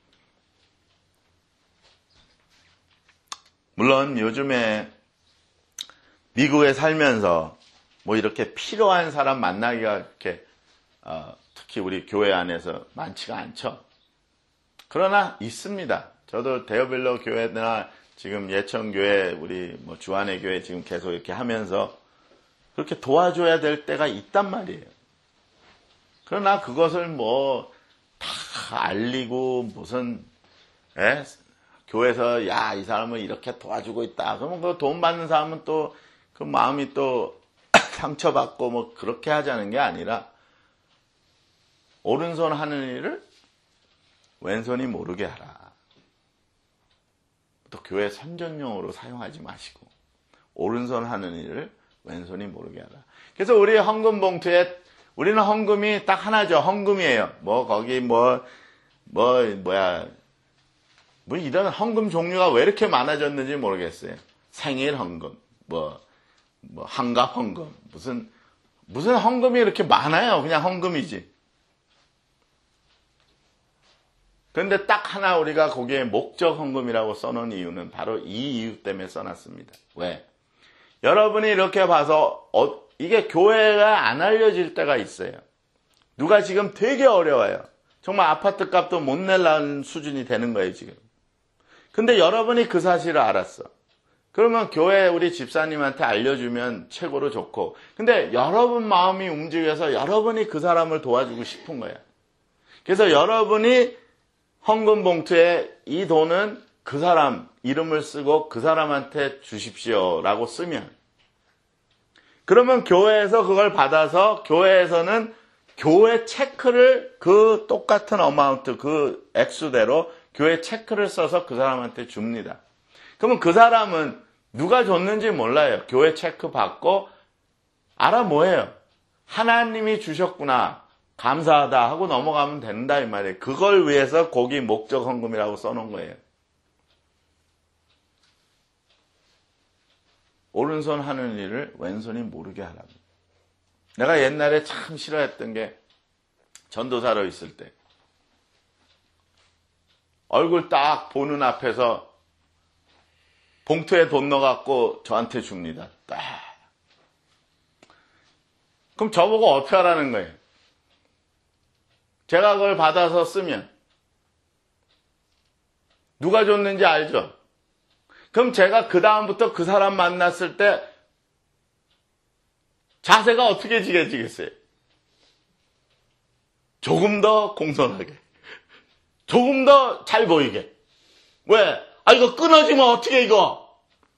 물론 요즘에 미국에 살면서 뭐 이렇게 필요한 사람 만나기가 이렇게 특히 우리 교회 안에서 많지가 않죠. 그러나 있습니다. 저도 데어빌러 교회나 지금 예천교회, 우리 뭐 주안의 교회 지금 계속 이렇게 하면서 그렇게 도와줘야 될 때가 있단 말이에요. 그러나 그것을 뭐 다 알리고 무슨 교회에서 야, 이 사람은 이렇게 도와주고 있다. 그러면 그 돈 받는 사람은 또 그 마음이 또 상처받고 뭐 그렇게 하자는 게 아니라 오른손 하는 일을 왼손이 모르게 하라. 또 교회 선전용으로 사용하지 마시고 오른손 하는 일을 왼손이 모르게 하라. 그래서 우리 헌금 봉투에 우리는 헌금이 딱 하나죠. 헌금이에요. 뭐 거기 뭐 이런 헌금 종류가 왜 이렇게 많아졌는지 모르겠어요. 생일 헌금, 뭐 한갑 헌금, 무슨 헌금이 이렇게 많아요. 그냥 헌금이지. 그런데 딱 하나 우리가 거기에 목적 헌금이라고 써놓은 이유는 바로 이 이유 때문에 써놨습니다. 왜? 여러분이 이렇게 봐서 이게 교회가 안 알려질 때가 있어요. 누가 지금 되게 어려워요. 정말 아파트 값도 못 내려는 수준이 되는 거예요, 지금. 근데 여러분이 그 사실을 알았어. 그러면 교회 우리 집사님한테 알려주면 최고로 좋고. 근데 여러분 마음이 움직여서 여러분이 그 사람을 도와주고 싶은 거야. 그래서 여러분이 헌금 봉투에 이 돈은 그 사람 이름을 쓰고 그 사람한테 주십시오라고 쓰면 그러면 교회에서 그걸 받아서 교회에서는 교회 체크를 그 똑같은 어마운트 그 액수대로 교회 체크를 써서 그 사람한테 줍니다. 그러면 그 사람은 누가 줬는지 몰라요. 교회 체크 받고 알아 뭐예요? 하나님이 주셨구나. 감사하다 하고 넘어가면 된다 이 말이에요. 그걸 위해서 거기 목적 헌금이라고 써놓은 거예요. 오른손 하는 일을 왼손이 모르게 하랍니다. 내가 옛날에 참 싫어했던 게 전도사로 있을 때 얼굴 딱 보는 앞에서 봉투에 돈 넣어갖고 저한테 줍니다. 딱. 그럼 저보고 어떻게 하라는 거예요? 제가 그걸 받아서 쓰면 누가 줬는지 알죠? 그럼 제가 그 다음부터 그 사람 만났을 때 자세가 어떻게 지게지겠어요? 조금 더 공손하게, 조금 더 잘 보이게. 왜? 이거 끊어지면 어떻게 이거?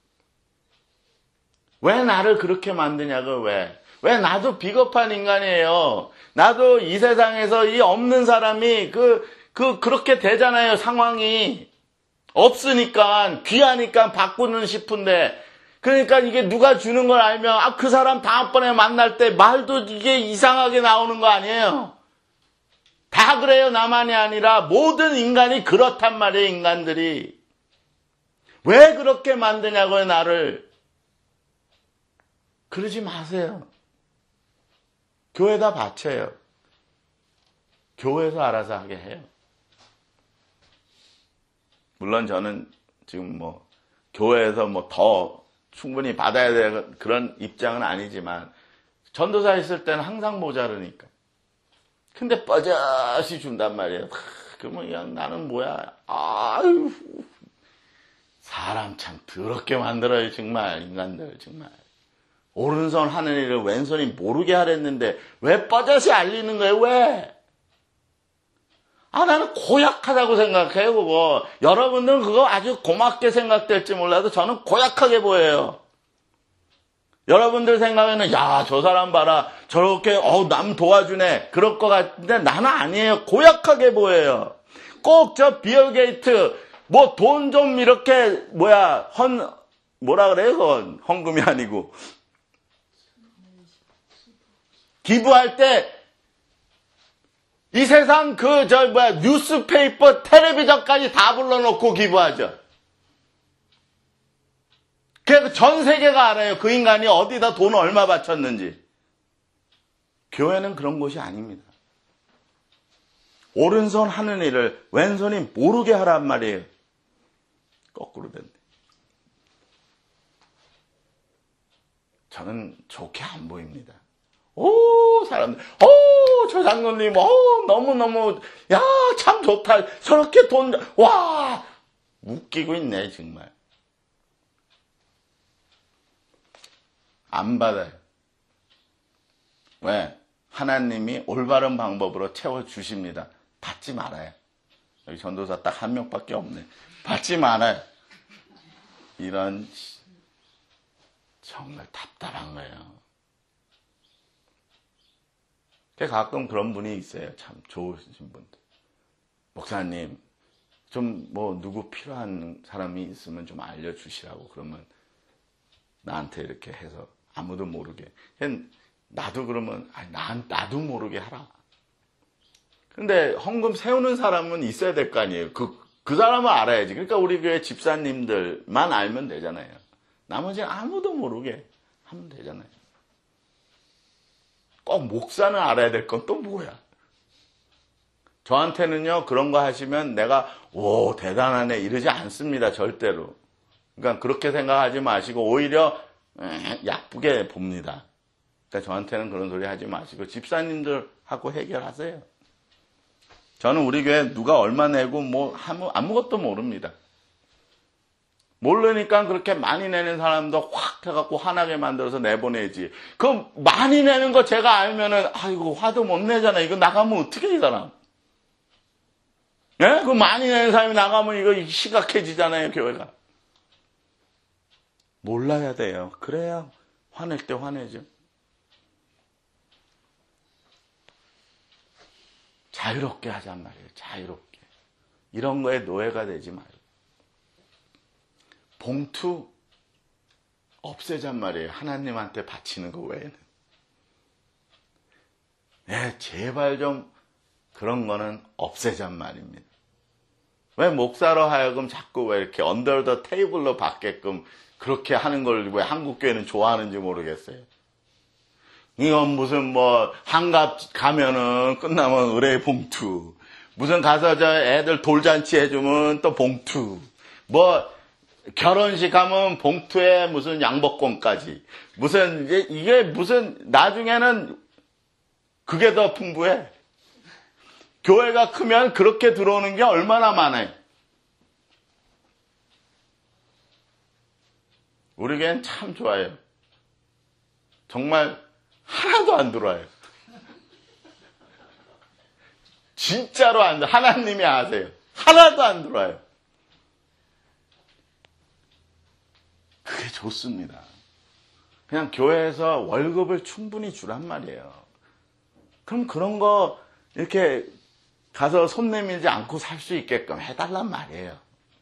왜 나를 그렇게 만드냐고 왜? 왜 나도 비겁한 인간이에요. 나도 이 세상에서 이 없는 사람이 그렇게 되잖아요, 상황이. 없으니까, 귀하니까 바꾸는 싶은데, 그러니까 이게 누가 주는 걸 알면, 그 사람 다음번에 만날 때 말도 이게 이상하게 나오는 거 아니에요? 다 그래요, 나만이 아니라 모든 인간이 그렇단 말이에요, 인간들이. 왜 그렇게 만드냐고요, 나를. 그러지 마세요. 교회에다 바쳐요. 교회에서 알아서 하게 해요. 물론 저는 지금 교회에서 더 충분히 받아야 될 그런 입장은 아니지만, 전도사 있을 때는 항상 모자르니까. 근데 뻐젓이 준단 말이에요. 그러면 그냥 나는 뭐야. 아유, 사람 참 더럽게 만들어요, 정말. 인간들, 정말. 오른손 하는 일을 왼손이 모르게 하랬는데, 왜 뻐젓이 알리는 거예요, 왜? 나는 고약하다고 생각해요, 그거. 여러분들은 그거 아주 고맙게 생각될지 몰라도 저는 고약하게 보여요. 여러분들 생각에는, 야, 저 사람 봐라. 저렇게, 남 도와주네. 그럴 것 같은데 나는 아니에요. 고약하게 보여요. 꼭 저 빌 게이트, 돈 좀 이렇게, 뭐라 그래요, 그건? 헌금이 아니고. 기부할 때 이 세상 뉴스페이퍼, 텔레비전까지 다 불러놓고 기부하죠. 그래서 전 세계가 알아요. 그 인간이 어디다 돈 얼마 바쳤는지. 교회는 그런 곳이 아닙니다. 오른손 하는 일을 왼손이 모르게 하란 말이에요. 거꾸로 됐네. 저는 좋게 안 보입니다. 사람들, 저 장로님, 너무너무, 야, 참 좋다. 저렇게 웃기고 있네, 정말. 안 받아요. 왜? 하나님이 올바른 방법으로 채워주십니다. 받지 말아요. 여기 전도사 딱 한 명밖에 없네. 받지 말아요. 이런, 정말 답답한 거예요. 가끔 그런 분이 있어요. 참 좋으신 분들. 목사님, 좀 누구 필요한 사람이 있으면 좀 알려주시라고. 그러면 나한테 이렇게 해서 아무도 모르게. 나도 그러면, 나도 모르게 하라. 근데 헌금 세우는 사람은 있어야 될 거 아니에요. 그 사람은 알아야지. 그러니까 우리 교회 집사님들만 알면 되잖아요. 나머지는 아무도 모르게 하면 되잖아요. 꼭 목사는 알아야 될 건 또 뭐야? 저한테는요, 그런 거 하시면 내가, 대단하네, 이러지 않습니다, 절대로. 그러니까 그렇게 생각하지 마시고, 오히려, 야쁘게 봅니다. 그러니까 저한테는 그런 소리 하지 마시고, 집사님들하고 해결하세요. 저는 우리 교회 누가 얼마 내고, 아무것도 모릅니다. 모르니까 그렇게 많이 내는 사람도 확 해갖고 화나게 만들어서 내보내지. 그 많이 내는 거 제가 알면은, 화도 못 내잖아. 이거 나가면 어떻게 이 사람? 예? 그 많이 내는 사람이 나가면 이거 심각해지잖아요, 교회가. 몰라야 돼요. 그래야 화낼 때 화내죠. 자유롭게 하잔 말이에요. 자유롭게. 이런 거에 노예가 되지 말고. 봉투 없애잔 말이에요. 하나님한테 바치는 거 외에는. 제발 좀 그런 거는 없애잔 말입니다. 왜 목사로 하여금 자꾸 왜 이렇게 언더 더 테이블로 받게끔 그렇게 하는 걸 왜 한국 교회는 좋아하는지 모르겠어요. 이건 무슨 한갑 가면은 끝나면 의뢰 봉투. 무슨 가서 애들 돌잔치 해주면 또 봉투. 결혼식 하면 봉투에 무슨 양복권까지. 이게 무슨, 나중에는 그게 더 풍부해. 교회가 크면 그렇게 들어오는 게 얼마나 많아요. 우리 교회는 참 좋아요. 정말 하나도 안 들어와요. 진짜로 안 들어와요. 하나님이 아세요. 하나도 안 들어와요. 그게 좋습니다. 그냥 교회에서 월급을 충분히 주란 말이에요. 그럼 그런 거 이렇게 가서 손 내밀지 않고 살 수 있게끔 해달란 말이에요.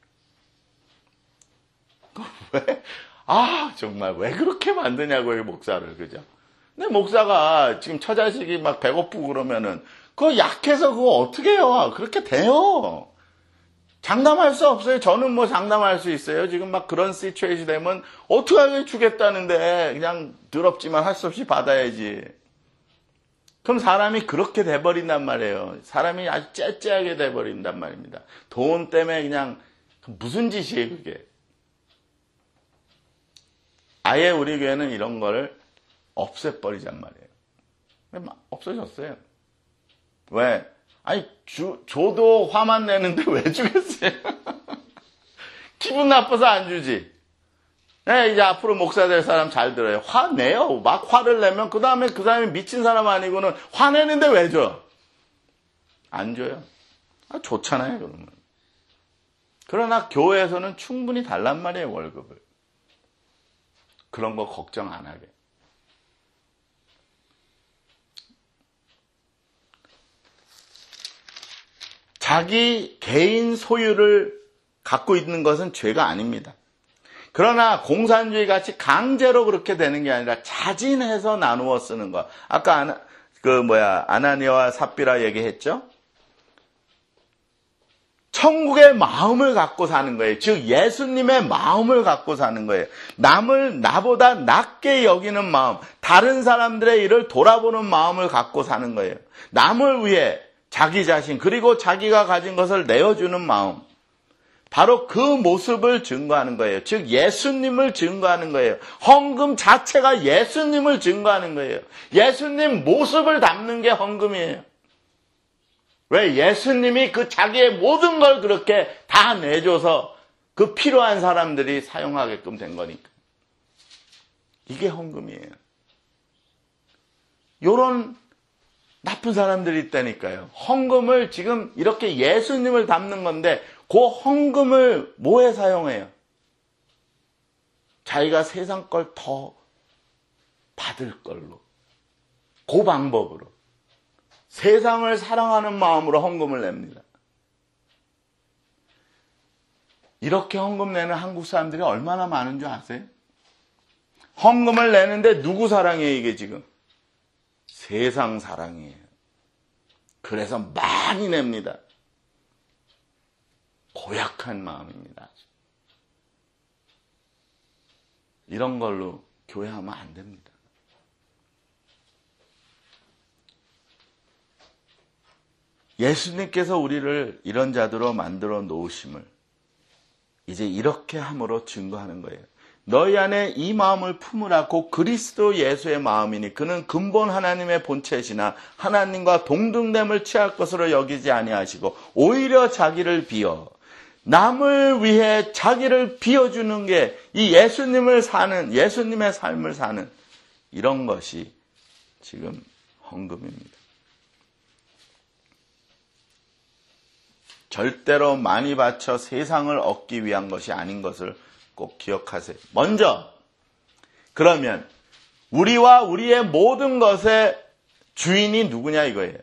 왜? 정말 왜 그렇게 만드냐고요, 목사를. 그죠? 근데 목사가 지금 처자식이 막 배고프고 그러면은 그거 약해서 그거 어떻게 해요? 그렇게 돼요. 장담할 수 없어요. 저는 장담할 수 있어요. 지금 막 그런 시츄에이션이 되면 어떻게 주겠다는데 그냥 더럽지만 할 수 없이 받아야지. 그럼 사람이 그렇게 돼버린단 말이에요. 사람이 아주 째째하게 돼버린단 말입니다. 돈 때문에 그냥 무슨 짓이에요, 그게. 아예 우리 교회는 이런 거를 없애버리잔 말이에요. 없어졌어요. 왜? 줘도 화만 내는데 왜 주겠어요? 기분 나빠서 안 주지. 이제 앞으로 목사 될 사람 잘 들어요. 화내요. 막 화를 내면 그 다음에 그 사람이 미친 사람 아니고는 화내는데 왜 줘? 안 줘요. 좋잖아요, 그러면. 그러나 교회에서는 충분히 달란 말이에요, 월급을. 그런 거 걱정 안 하게. 자기 개인 소유를 갖고 있는 것은 죄가 아닙니다. 그러나 공산주의 같이 강제로 그렇게 되는 게 아니라 자진해서 나누어 쓰는 것. 아까 아나니아와 삽비라 얘기했죠? 천국의 마음을 갖고 사는 거예요. 즉 예수님의 마음을 갖고 사는 거예요. 남을 나보다 낮게 여기는 마음, 다른 사람들의 일을 돌아보는 마음을 갖고 사는 거예요. 남을 위해 자기 자신 그리고 자기가 가진 것을 내어주는 마음, 바로 그 모습을 증거하는 거예요. 즉 예수님을 증거하는 거예요. 헌금 자체가 예수님을 증거하는 거예요. 예수님 모습을 담는 게 헌금이에요. 왜? 예수님이 그 자기의 모든 걸 그렇게 다 내줘서 그 필요한 사람들이 사용하게끔 된 거니까. 이게 헌금이에요. 요런 나쁜 사람들이 있다니까요. 헌금을 지금 이렇게 예수님을 담는 건데 그 헌금을 뭐에 사용해요? 자기가 세상 걸 더 받을 걸로. 그 방법으로. 세상을 사랑하는 마음으로 헌금을 냅니다. 이렇게 헌금 내는 한국 사람들이 얼마나 많은 줄 아세요? 헌금을 내는데 누구 사랑이에요, 이게 지금? 세상 사랑이에요. 그래서 많이 냅니다. 고약한 마음입니다. 이런 걸로 교회하면 안 됩니다. 예수님께서 우리를 이런 자들로 만들어 놓으심을 이제 이렇게 함으로 증거하는 거예요. 너희 안에 이 마음을 품으라. 곧 그리스도 예수의 마음이니 그는 근본 하나님의 본체시나 하나님과 동등됨을 취할 것으로 여기지 아니하시고 오히려 자기를 비어 남을 위해 자기를 비워주는 게 이 예수님을 사는, 예수님의 삶을 사는 이런 것이 지금 헌금입니다. 절대로 많이 바쳐 세상을 얻기 위한 것이 아닌 것을 꼭 기억하세요. 먼저 그러면 우리와 우리의 모든 것의 주인이 누구냐 이거예요.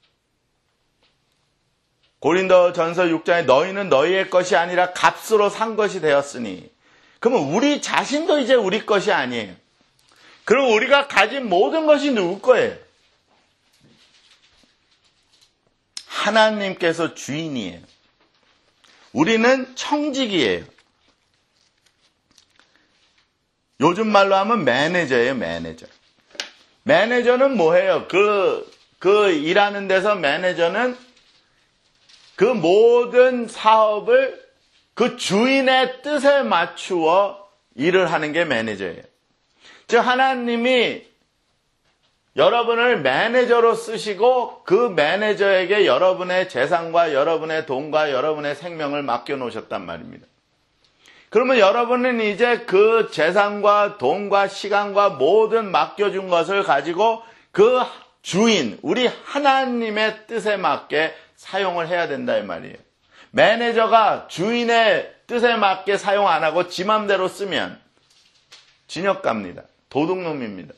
고린도전서 6장에 너희는 너희의 것이 아니라 값으로 산 것이 되었으니, 그러면 우리 자신도 이제 우리 것이 아니에요. 그럼 우리가 가진 모든 것이 누구 거예요? 하나님께서 주인이에요. 우리는 청직이에요. 요즘 말로 하면 매니저예요, 매니저. 매니저는 뭐예요? 그 일하는 데서 매니저는 그 모든 사업을 그 주인의 뜻에 맞추어 일을 하는 게 매니저예요. 즉 하나님이 여러분을 매니저로 쓰시고 그 매니저에게 여러분의 재산과 여러분의 돈과 여러분의 생명을 맡겨놓으셨단 말입니다. 그러면 여러분은 이제 그 재산과 돈과 시간과 모든 맡겨준 것을 가지고 그 주인, 우리 하나님의 뜻에 맞게 사용을 해야 된다 이 말이에요. 매니저가 주인의 뜻에 맞게 사용 안 하고 지 맘대로 쓰면 징역 갑니다. 도둑놈입니다.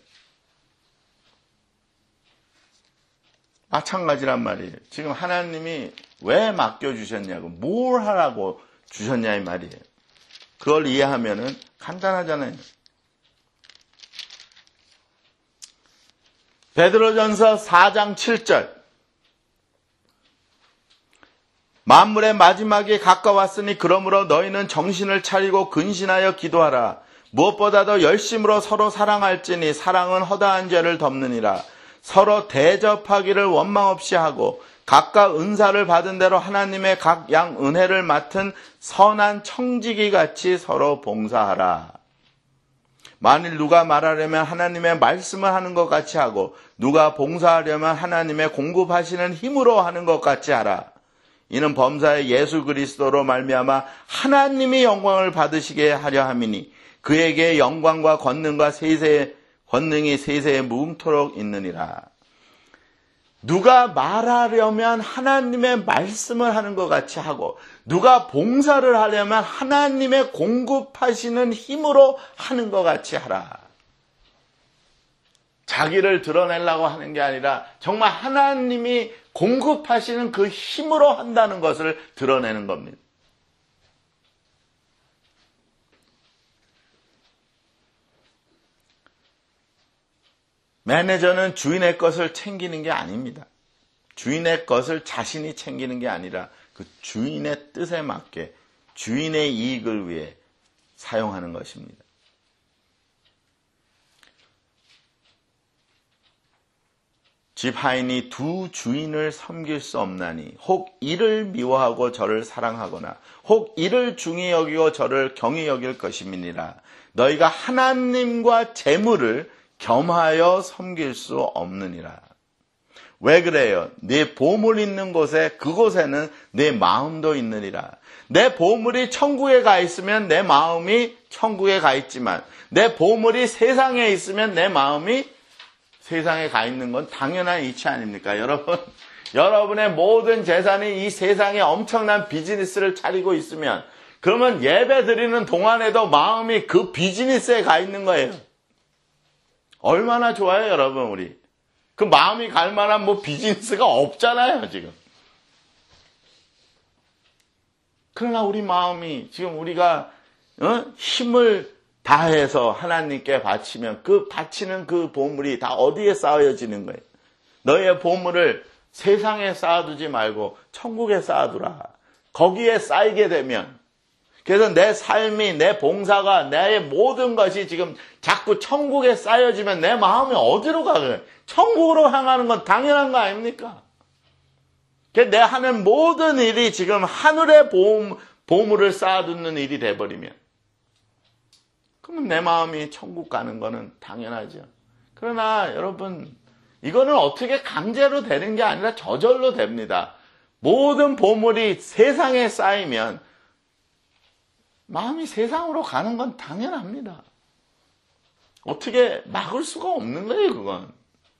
마찬가지란 말이에요. 지금 하나님이 왜 맡겨주셨냐고, 뭘 하라고 주셨냐 이 말이에요. 그걸 이해하면은 간단하잖아요. 베드로전서 4장 7절. 만물의 마지막이 가까웠으니 그러므로 너희는 정신을 차리고 근신하여 기도하라. 무엇보다도 열심으로 서로 사랑할지니 사랑은 허다한 죄를 덮느니라. 서로 대접하기를 원망 없이 하고 각각 은사를 받은 대로 하나님의 각 양 은혜를 맡은 선한 청지기 같이 서로 봉사하라. 만일 누가 말하려면 하나님의 말씀을 하는 것 같이 하고 누가 봉사하려면 하나님의 공급하시는 힘으로 하는 것 같이 하라. 이는 범사의 예수 그리스도로 말미암아 하나님이 영광을 받으시게 하려 함이니 그에게 영광과 권능이 세세에 무궁토록 있느니라. 누가 말하려면 하나님의 말씀을 하는 것 같이 하고 누가 봉사를 하려면 하나님의 공급하시는 힘으로 하는 것 같이 하라. 자기를 드러내려고 하는 게 아니라 정말 하나님이 공급하시는 그 힘으로 한다는 것을 드러내는 겁니다. 매니저는 주인의 것을 챙기는 게 아닙니다. 주인의 것을 자신이 챙기는 게 아니라 그 주인의 뜻에 맞게 주인의 이익을 위해 사용하는 것입니다. 집 하인이 두 주인을 섬길 수 없나니 혹 이를 미워하고 저를 사랑하거나 혹 이를 중히 여기고 저를 경히 여길 것임이니라. 너희가 하나님과 재물을 겸하여 섬길 수 없느니라. 왜 그래요? 네 보물 있는 곳에 그곳에는 내 마음도 있느니라. 내 보물이 천국에 가 있으면 내 마음이 천국에 가 있지만 내 보물이 세상에 있으면 내 마음이 세상에 가 있는 건 당연한 이치 아닙니까? 여러분의 모든 재산이 이 세상에 엄청난 비즈니스를 차리고 있으면 그러면 예배 드리는 동안에도 마음이 그 비즈니스에 가 있는 거예요. 얼마나 좋아요, 여러분, 우리. 그 마음이 갈 만한 비즈니스가 없잖아요, 지금. 그러나 우리 마음이 지금 우리가 힘을 다해서 하나님께 바치면 그 바치는 그 보물이 다 어디에 쌓여지는 거예요? 너희의 보물을 세상에 쌓아두지 말고 천국에 쌓아두라. 거기에 쌓이게 되면 그래서 내 삶이 내 봉사가 내 모든 것이 지금 자꾸 천국에 쌓여지면 내 마음이 어디로 가요? 천국으로 향하는 건 당연한 거 아닙니까? 내 하는 모든 일이 지금 하늘의 보물을 쌓아두는 일이 돼버리면 그러면 내 마음이 천국 가는 거는 당연하죠. 그러나 여러분 이거는 어떻게 강제로 되는 게 아니라 저절로 됩니다. 모든 보물이 세상에 쌓이면 마음이 세상으로 가는 건 당연합니다. 어떻게 막을 수가 없는 거예요, 그건.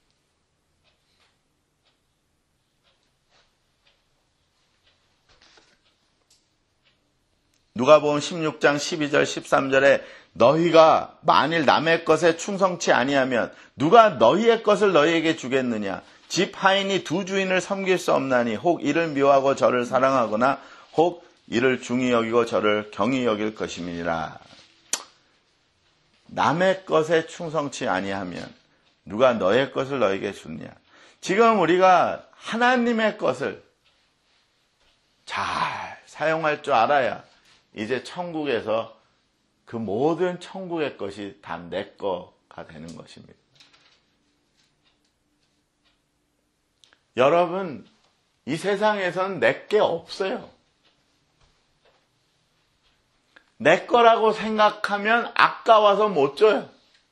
누가복음 16장 12절 13절에 너희가 만일 남의 것에 충성치 아니하면 누가 너희의 것을 너희에게 주겠느냐? 집 하인이 두 주인을 섬길 수 없나니 혹 이를 미워하고 저를 사랑하거나 혹 이를 중히 여기고 저를 경히 여길 것임이니라. 남의 것에 충성치 아니하면 누가 너의 것을 너에게 주느냐. 지금 우리가 하나님의 것을 잘 사용할 줄 알아야 이제 천국에서 그 모든 천국의 것이 다 내 거가 되는 것입니다. 여러분, 이 세상에서는 내 게 없어요. 내 거라고 생각하면 아까워서 못 줘요.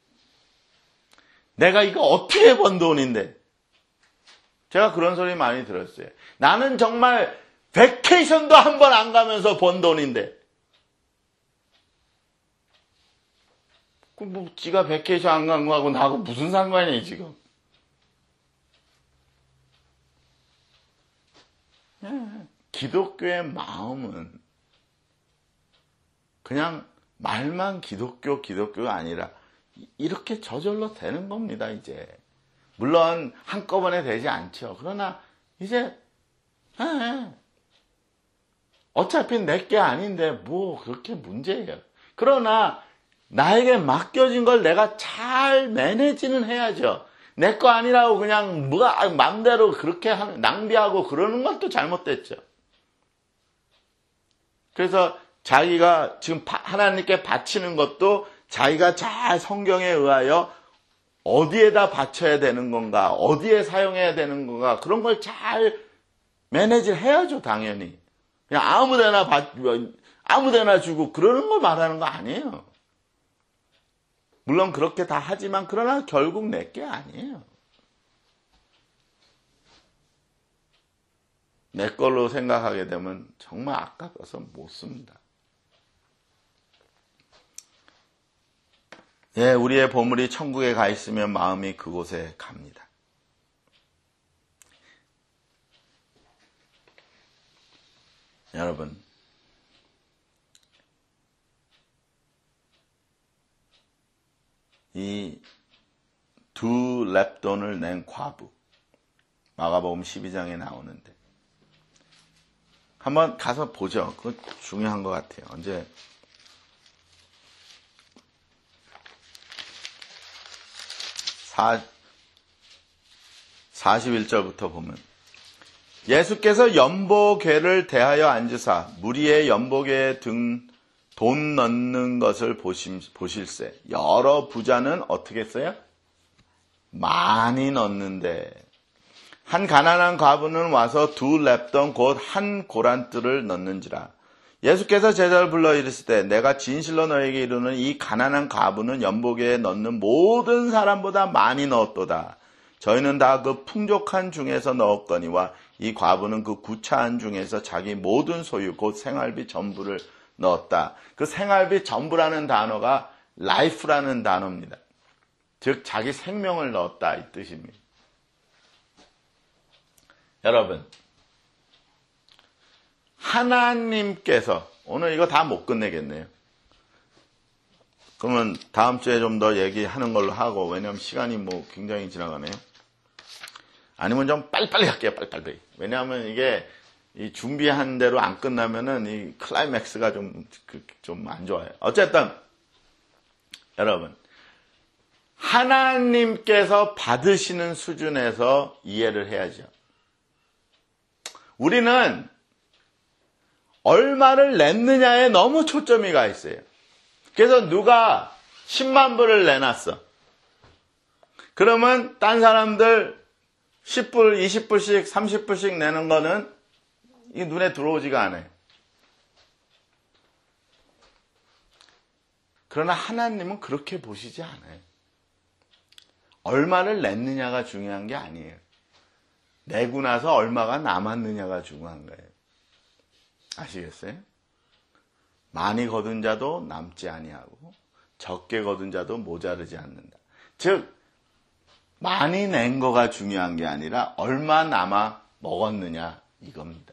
내가 이거 어떻게 번 돈인데. 제가 그런 소리 많이 들었어요. 나는 정말 베케이션도 한 번 안 가면서 번 돈인데. 지가 베케이션 안 간 거하고 나하고 무슨 상관이에요, 지금. 기독교의 마음은 그냥 말만 기독교가 아니라 이렇게 저절로 되는 겁니다, 이제. 물론 한꺼번에 되지 않죠. 그러나 이제 어차피 내 게 아닌데 뭐 그렇게 문제예요. 그러나 나에게 맡겨진 걸 내가 잘 매니지는 해야죠. 내 거 아니라고 그냥 맘대로 그렇게 낭비하고 그러는 것도 잘못됐죠. 그래서 자기가 지금 하나님께 바치는 것도 자기가 잘 성경에 의하여 어디에다 바쳐야 되는 건가, 어디에 사용해야 되는 건가, 그런 걸 잘 매니지 해야죠, 당연히. 그냥 아무데나 주고 그러는 걸 말하는 거 아니에요. 물론 그렇게 다 하지만 그러나 결국 내 게 아니에요. 내 걸로 생각하게 되면 정말 아까워서 못 씁니다. 예, 우리의 보물이 천국에 가 있으면 마음이 그곳에 갑니다. 여러분, 이 두 렙돈을 낸 과부, 마가복음 12장에 나오는데 한번 가서 보죠. 그거 중요한 것 같아요. 언제 41절부터 보면 예수께서 연보궤를 대하여 앉으사 무리의 연보궤에 돈 넣는 것을 보실세. 여러 부자는 어떻게 했어요? 많이 넣는데 한 가난한 과부는 와서 두 렙돈 곧 한 고란뜰을 넣는지라. 예수께서 제자를 불러 이르시되 내가 진실로 너에게 이르는 이 가난한 과부는 연보궤에 넣는 모든 사람보다 많이 넣었도다. 저희는 다 그 풍족한 중에서 넣었거니와 이 과부는 그 구차한 중에서 자기 모든 소유 곧 생활비 전부를 넣었다. 그 생활비 전부라는 단어가 life라는 단어입니다. 즉 자기 생명을 넣었다 이 뜻입니다. 여러분, 하나님께서 오늘 이거 다 못 끝내겠네요. 그러면 다음 주에 좀 더 얘기하는 걸로 하고, 왜냐하면 시간이 굉장히 지나가네요. 아니면 좀 빨리빨리 할게요. 빨리빨리. 왜냐하면 이게 이 준비한 대로 안 끝나면은 이 클라이맥스가 좀 안 좋아요. 어쨌든 여러분, 하나님께서 받으시는 수준에서 이해를 해야죠. 우리는 얼마를 냈느냐에 너무 초점이 가 있어요. 그래서 누가 10만 불을 내놨어. 그러면 딴 사람들 10불, 20불씩, 30불씩 내는 거는 이 눈에 들어오지가 않아요. 그러나 하나님은 그렇게 보시지 않아요. 얼마를 냈느냐가 중요한 게 아니에요. 내고 나서 얼마가 남았느냐가 중요한 거예요. 아시겠어요? 많이 거둔 자도 남지 아니하고 적게 거둔 자도 모자르지 않는다. 즉 많이 낸 거가 중요한 게 아니라 얼마 남아 먹었느냐 이겁니다.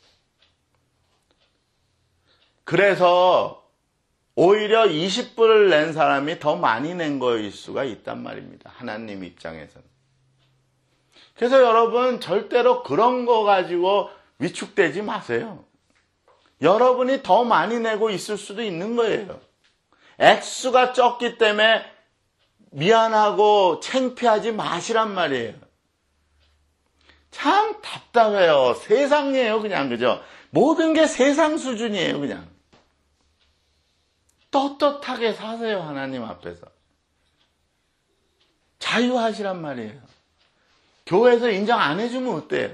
그래서 오히려 20불을 낸 사람이 더 많이 낸 거일 수가 있단 말입니다. 하나님 입장에서는. 그래서 여러분 절대로 그런 거 가지고 위축되지 마세요. 여러분이 더 많이 내고 있을 수도 있는 거예요. 액수가 적기 때문에 미안하고 창피하지 마시란 말이에요. 참 답답해요. 세상이에요, 그냥. 그죠? 모든 게 세상 수준이에요, 그냥. 떳떳하게 사세요, 하나님 앞에서. 자유하시란 말이에요. 교회에서 인정 안 해주면 어때요?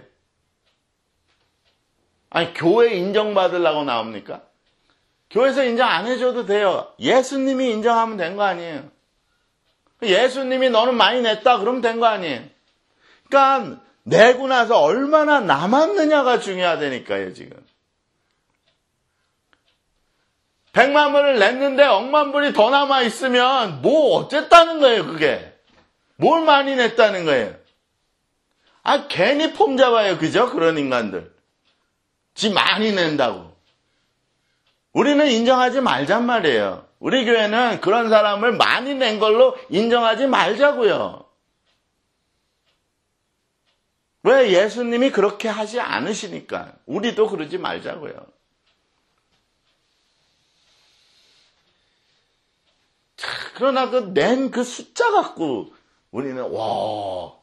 아니, 교회 인정받으려고 나옵니까? 교회에서 인정 안 해줘도 돼요. 예수님이 인정하면 된 거 아니에요. 예수님이 너는 많이 냈다 그러면 된 거 아니에요. 그러니까 내고 나서 얼마나 남았느냐가 중요하다니까요, 지금. 100만 불을 냈는데 억만 불이 더 남아있으면 뭐 어쨌다는 거예요, 그게. 뭘 많이 냈다는 거예요. 아, 괜히 폼 잡아요, 그죠? 그런 인간들. 지 많이 낸다고. 우리는 인정하지 말잔 말이에요. 우리 교회는 그런 사람을 많이 낸 걸로 인정하지 말자고요. 왜? 예수님이 그렇게 하지 않으시니까. 우리도 그러지 말자고요. 그러나 낸 그 숫자 갖고 우리는 와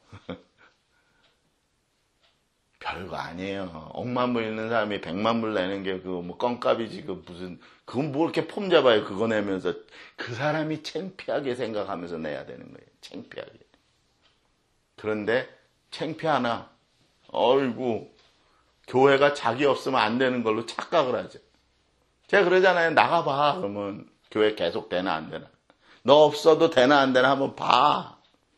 별거 아니에요. 억만 불 있는 사람이 100만 불 내는 게 그거 뭐 껌값이지 그건 뭐 이렇게 폼 잡아요. 그거 내면서 그 사람이 창피하게 생각하면서 내야 되는 거예요. 창피하게. 그런데 창피하나? 어이구 교회가 자기 없으면 안 되는 걸로 착각을 하죠. 제가 그러잖아요. 나가봐. 그러면 교회 계속 되나 안 되나. 너 없어도 되나 안 되나 한번 봐.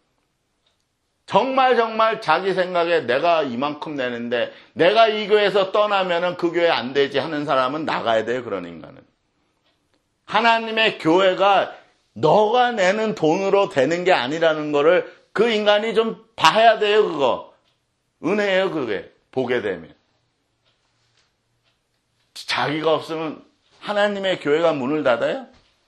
정말 자기 생각에 내가 이만큼 내는데 내가 이 교회에서 떠나면은 그 교회 안 되지 하는 사람은 나가야 돼요. 그런 인간은. 하나님의 교회가 너가 내는 돈으로 되는 게 아니라는 거를 그 인간이 좀 봐야 돼요. 그거. 은혜예요. 그게. 보게 되면. 자기가 없으면 하나님의 교회가 문을 닫아요?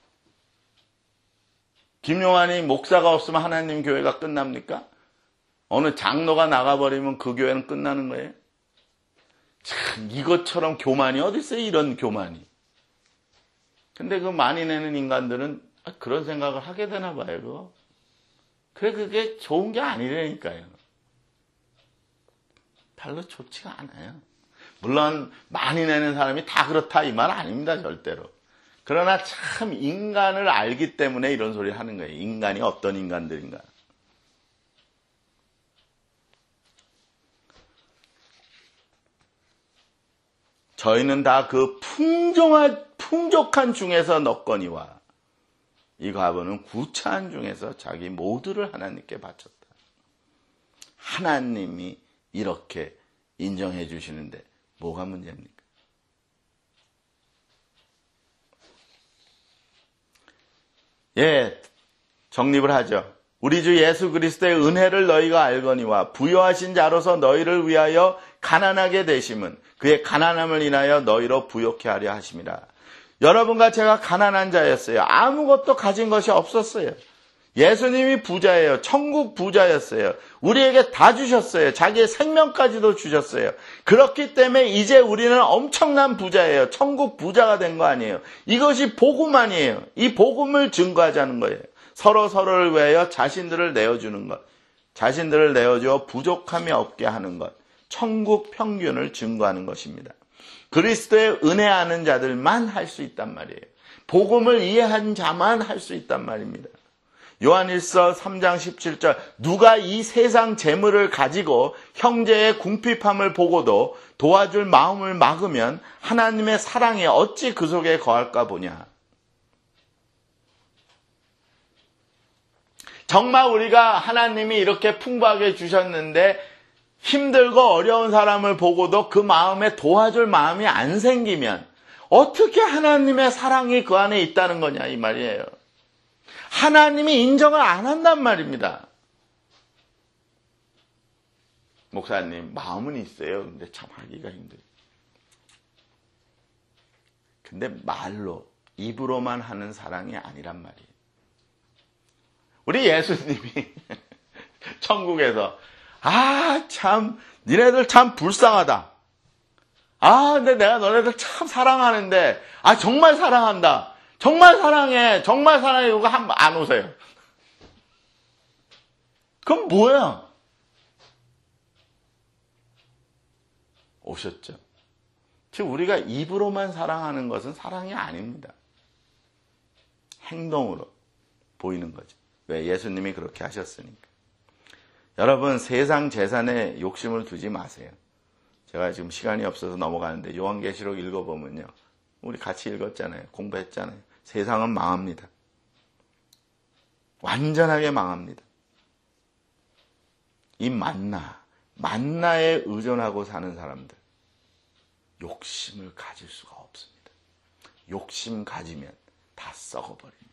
김용환이 목사가 없으면 하나님 교회가 끝납니까? 어느 장로가 나가버리면 그 교회는 끝나는 거예요? 참 이것처럼 교만이 어디 있어요? 이런 교만이. 근데 그 많이 내는 인간들은 그런 생각을 하게 되나 봐요. 그거. 그래 그게 좋은 게 아니라니까요. 별로 좋지가 않아요. 물론 많이 내는 사람이 다 그렇다 이 말 아닙니다. 절대로. 그러나 참 인간을 알기 때문에 이런 소리를 하는 거예요. 인간이 어떤 인간들인가. 저희는 다 그 풍족한 중에서 넣거니와 이 과부는 구차한 중에서 자기 모두를 하나님께 바쳤다. 하나님이 이렇게 인정해 주시는데 뭐가 문제입니까? 예, 정립을 하죠. 우리 주 예수 그리스도의 은혜를 너희가 알거니와 부요하신 자로서 너희를 위하여 가난하게 되심은 그의 가난함을 인하여 너희로 부요케 하려 하심이라. 여러분과 제가 가난한 자였어요. 아무것도 가진 것이 없었어요. 예수님이 부자예요. 천국 부자였어요. 우리에게 다 주셨어요. 자기의 생명까지도 주셨어요. 그렇기 때문에 이제 우리는 엄청난 부자예요. 천국 부자가 된 거 아니에요. 이것이 복음 아니에요. 이 복음을 증거하자는 거예요. 서로를 위하여 자신들을 내어주는 것. 자신들을 내어주어 부족함이 없게 하는 것. 천국 평균을 증거하는 것입니다. 그리스도의 은혜 아는 자들만 할 수 있단 말이에요. 복음을 이해한 자만 할 수 있단 말입니다. 요한일서 3장 17절 누가 이 세상 재물을 가지고 형제의 궁핍함을 보고도 도와줄 마음을 막으면 하나님의 사랑이 어찌 그 속에 거할까 보냐. 정말 우리가 하나님이 이렇게 풍부하게 주셨는데 힘들고 어려운 사람을 보고도 그 마음에 도와줄 마음이 안 생기면 어떻게 하나님의 사랑이 그 안에 있다는 거냐 이 말이에요. 하나님이 인정을 안 한단 말입니다. 목사님 마음은 있어요. 근데 참 하기가 힘들어요. 근데 말로 입으로만 하는 사랑이 아니란 말이에요. 우리 예수님이 천국에서 참 니네들 참 불쌍하다. 근데 내가 너네들 참 사랑하는데 정말 사랑한다. 정말 사랑해. 정말 사랑해. 이거 안 오세요. 그럼 뭐야? 오셨죠. 즉 우리가 입으로만 사랑하는 것은 사랑이 아닙니다. 행동으로 보이는 거죠. 왜? 예수님이 그렇게 하셨으니까. 여러분 세상 재산에 욕심을 두지 마세요. 제가 지금 시간이 없어서 넘어가는데 요한계시록 읽어보면요. 우리 같이 읽었잖아요. 공부했잖아요. 세상은 망합니다. 완전하게 망합니다. 이 만나에 의존하고 사는 사람들 욕심을 가질 수가 없습니다. 욕심 가지면 다 썩어버립니다.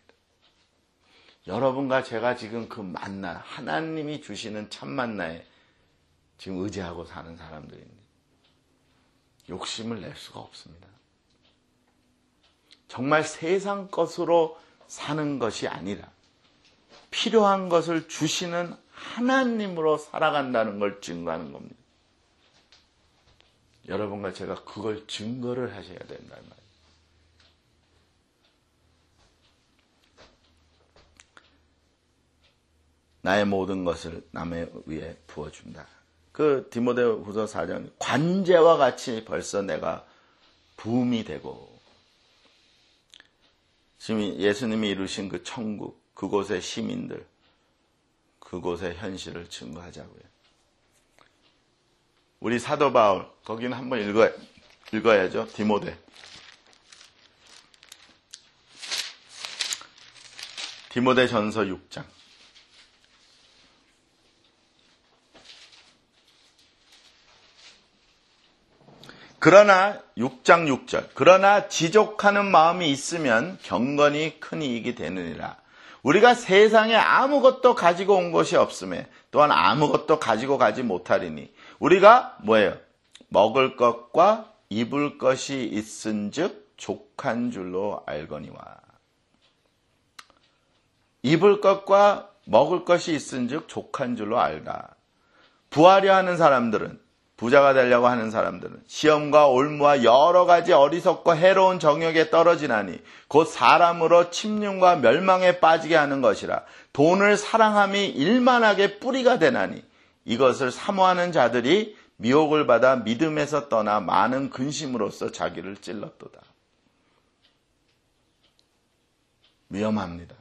여러분과 제가 지금 그 만나, 하나님이 주시는 참 만나에 지금 의지하고 사는 사람들입니다. 욕심을 낼 수가 없습니다. 정말 세상 것으로 사는 것이 아니라 필요한 것을 주시는 하나님으로 살아간다는 걸 증거하는 겁니다. 여러분과 제가 그걸 증거를 하셔야 된다는 말이에요. 나의 모든 것을 남의 위에 부어준다. 그 디모데후서 4장 관제와 같이 벌써 내가 부음이 되고 지금 예수님이 이루신 그 천국, 그곳의 시민들, 그곳의 현실을 증거하자고요. 우리 사도 바울, 거기는 한번 읽어야죠. 디모데전서 6장. 그러나 6장 6절 그러나 지족하는 마음이 있으면 경건이 큰 이익이 되느니라. 우리가 세상에 아무것도 가지고 온 것이 없음에 또한 아무것도 가지고 가지 못하리니 우리가 뭐예요? 먹을 것과 입을 것이 있은즉 족한 줄로 알거니와. 입을 것과 먹을 것이 있은즉 족한 줄로 알다. 부하려 하는 사람들은 부자가 되려고 하는 사람들은 시험과 올무와 여러 가지 어리석고 해로운 정욕에 떨어지나니 곧 사람으로 침륜과 멸망에 빠지게 하는 것이라. 돈을 사랑함이 일만하게 뿌리가 되나니 이것을 사모하는 자들이 미혹을 받아 믿음에서 떠나 많은 근심으로써 자기를 찔렀도다. 위험합니다.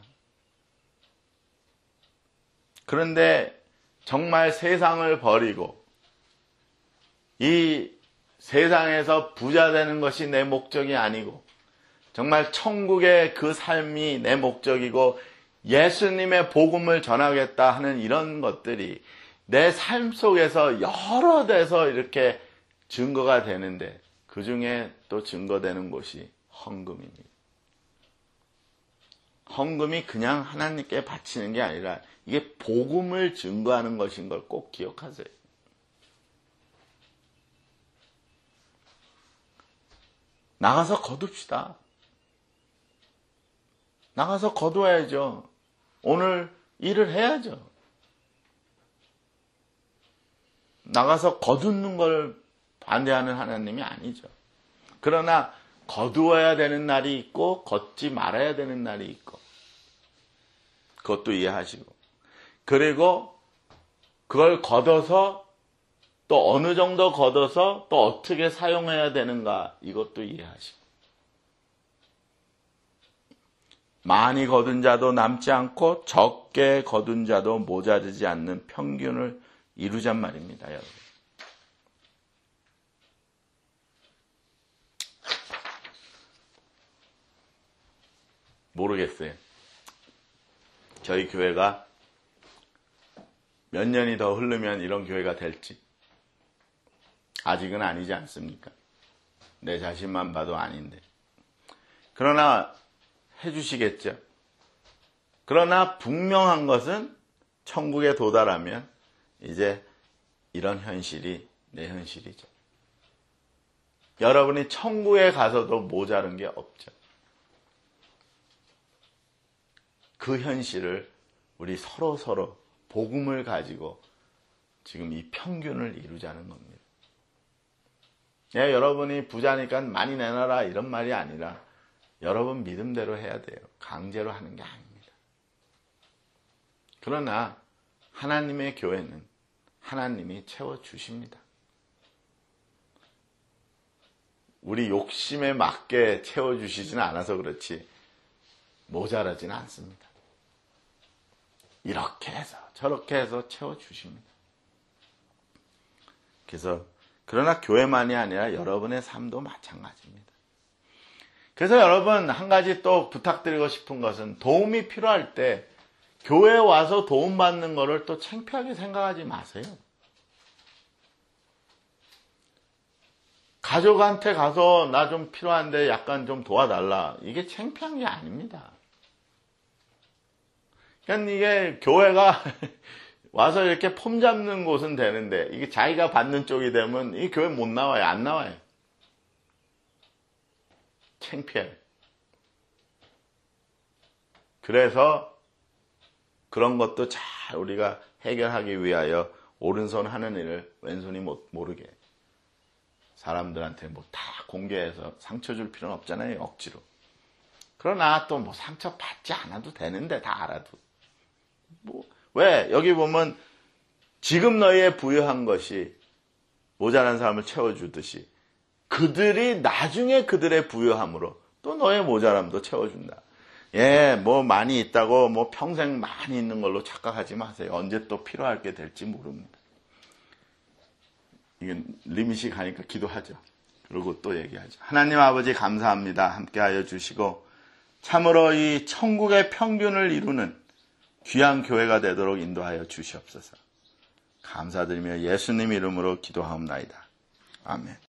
그런데 정말 세상을 버리고 이 세상에서 부자 되는 것이 내 목적이 아니고 정말 천국의 그 삶이 내 목적이고 예수님의 복음을 전하겠다 하는 이런 것들이 내 삶 속에서 여러 데서 이렇게 증거가 되는데 그 중에 또 증거되는 곳이 헌금입니다. 헌금이 그냥 하나님께 바치는 게 아니라 이게 복음을 증거하는 것인 걸 꼭 기억하세요. 나가서 거둡시다. 나가서 거두어야죠. 오늘 일을 해야죠. 나가서 거두는 걸 반대하는 하나님이 아니죠. 그러나 거두어야 되는 날이 있고 걷지 말아야 되는 날이 있고 그것도 이해하시고 그리고 그걸 걷어서 또 어느 정도 걷어서 또 어떻게 사용해야 되는가 이것도 이해하시고 많이 거둔 자도 남지 않고 적게 거둔 자도 모자르지 않는 평균을 이루잔 말입니다, 여러분. 모르겠어요. 저희 교회가 몇 년이 더 흐르면 이런 교회가 될지. 아직은 아니지 않습니까? 내 자신만 봐도 아닌데. 그러나 해주시겠죠. 그러나 분명한 것은 천국에 도달하면 이제 이런 현실이 내 현실이죠. 여러분이 천국에 가서도 모자른 게 없죠. 그 현실을 우리 서로 복음을 가지고 지금 이 평균을 이루자는 겁니다. 여러분이 부자니까 많이 내놔라 이런 말이 아니라 여러분 믿음대로 해야 돼요. 강제로 하는 게 아닙니다. 그러나 하나님의 교회는 하나님이 채워주십니다. 우리 욕심에 맞게 채워주시지는 않아서 그렇지 모자라지는 않습니다. 이렇게 해서 저렇게 해서 채워주십니다. 그래서 그러나 교회만이 아니라 여러분의 삶도 마찬가지입니다. 그래서 여러분 한 가지 또 부탁드리고 싶은 것은 도움이 필요할 때 교회에 와서 도움받는 거를 또 창피하게 생각하지 마세요. 가족한테 가서 나 좀 필요한데 약간 좀 도와달라. 이게 창피한 게 아닙니다. 그러니까 이게 교회가 와서 이렇게 폼 잡는 곳은 되는데 이게 자기가 받는 쪽이 되면 이 교회 못 나와요. 안 나와요. 창피해요. 그래서 그런 것도 잘 우리가 해결하기 위하여 오른손 하는 일을 왼손이 모르게 사람들한테 뭐 다 공개해서 상처 줄 필요는 없잖아요. 억지로. 그러나 또 뭐 상처 받지 않아도 되는데 다 알아도. 왜? 여기 보면 지금 너희의 부유한 것이 모자란 사람을 채워주듯이 그들이 나중에 그들의 부유함으로 또 너의 모자람도 채워준다. 뭐 많이 있다고 뭐 평생 많이 있는 걸로 착각하지 마세요. 언제 또 필요할 게 될지 모릅니다. 이게 리밋이 가니까 기도하죠. 그리고 또 얘기하죠. 하나님 아버지 감사합니다. 함께하여 주시고 참으로 이 천국의 평균을 이루는 귀한 교회가 되도록 인도하여 주시옵소서. 감사드리며 예수님 이름으로 기도하옵나이다. 아멘.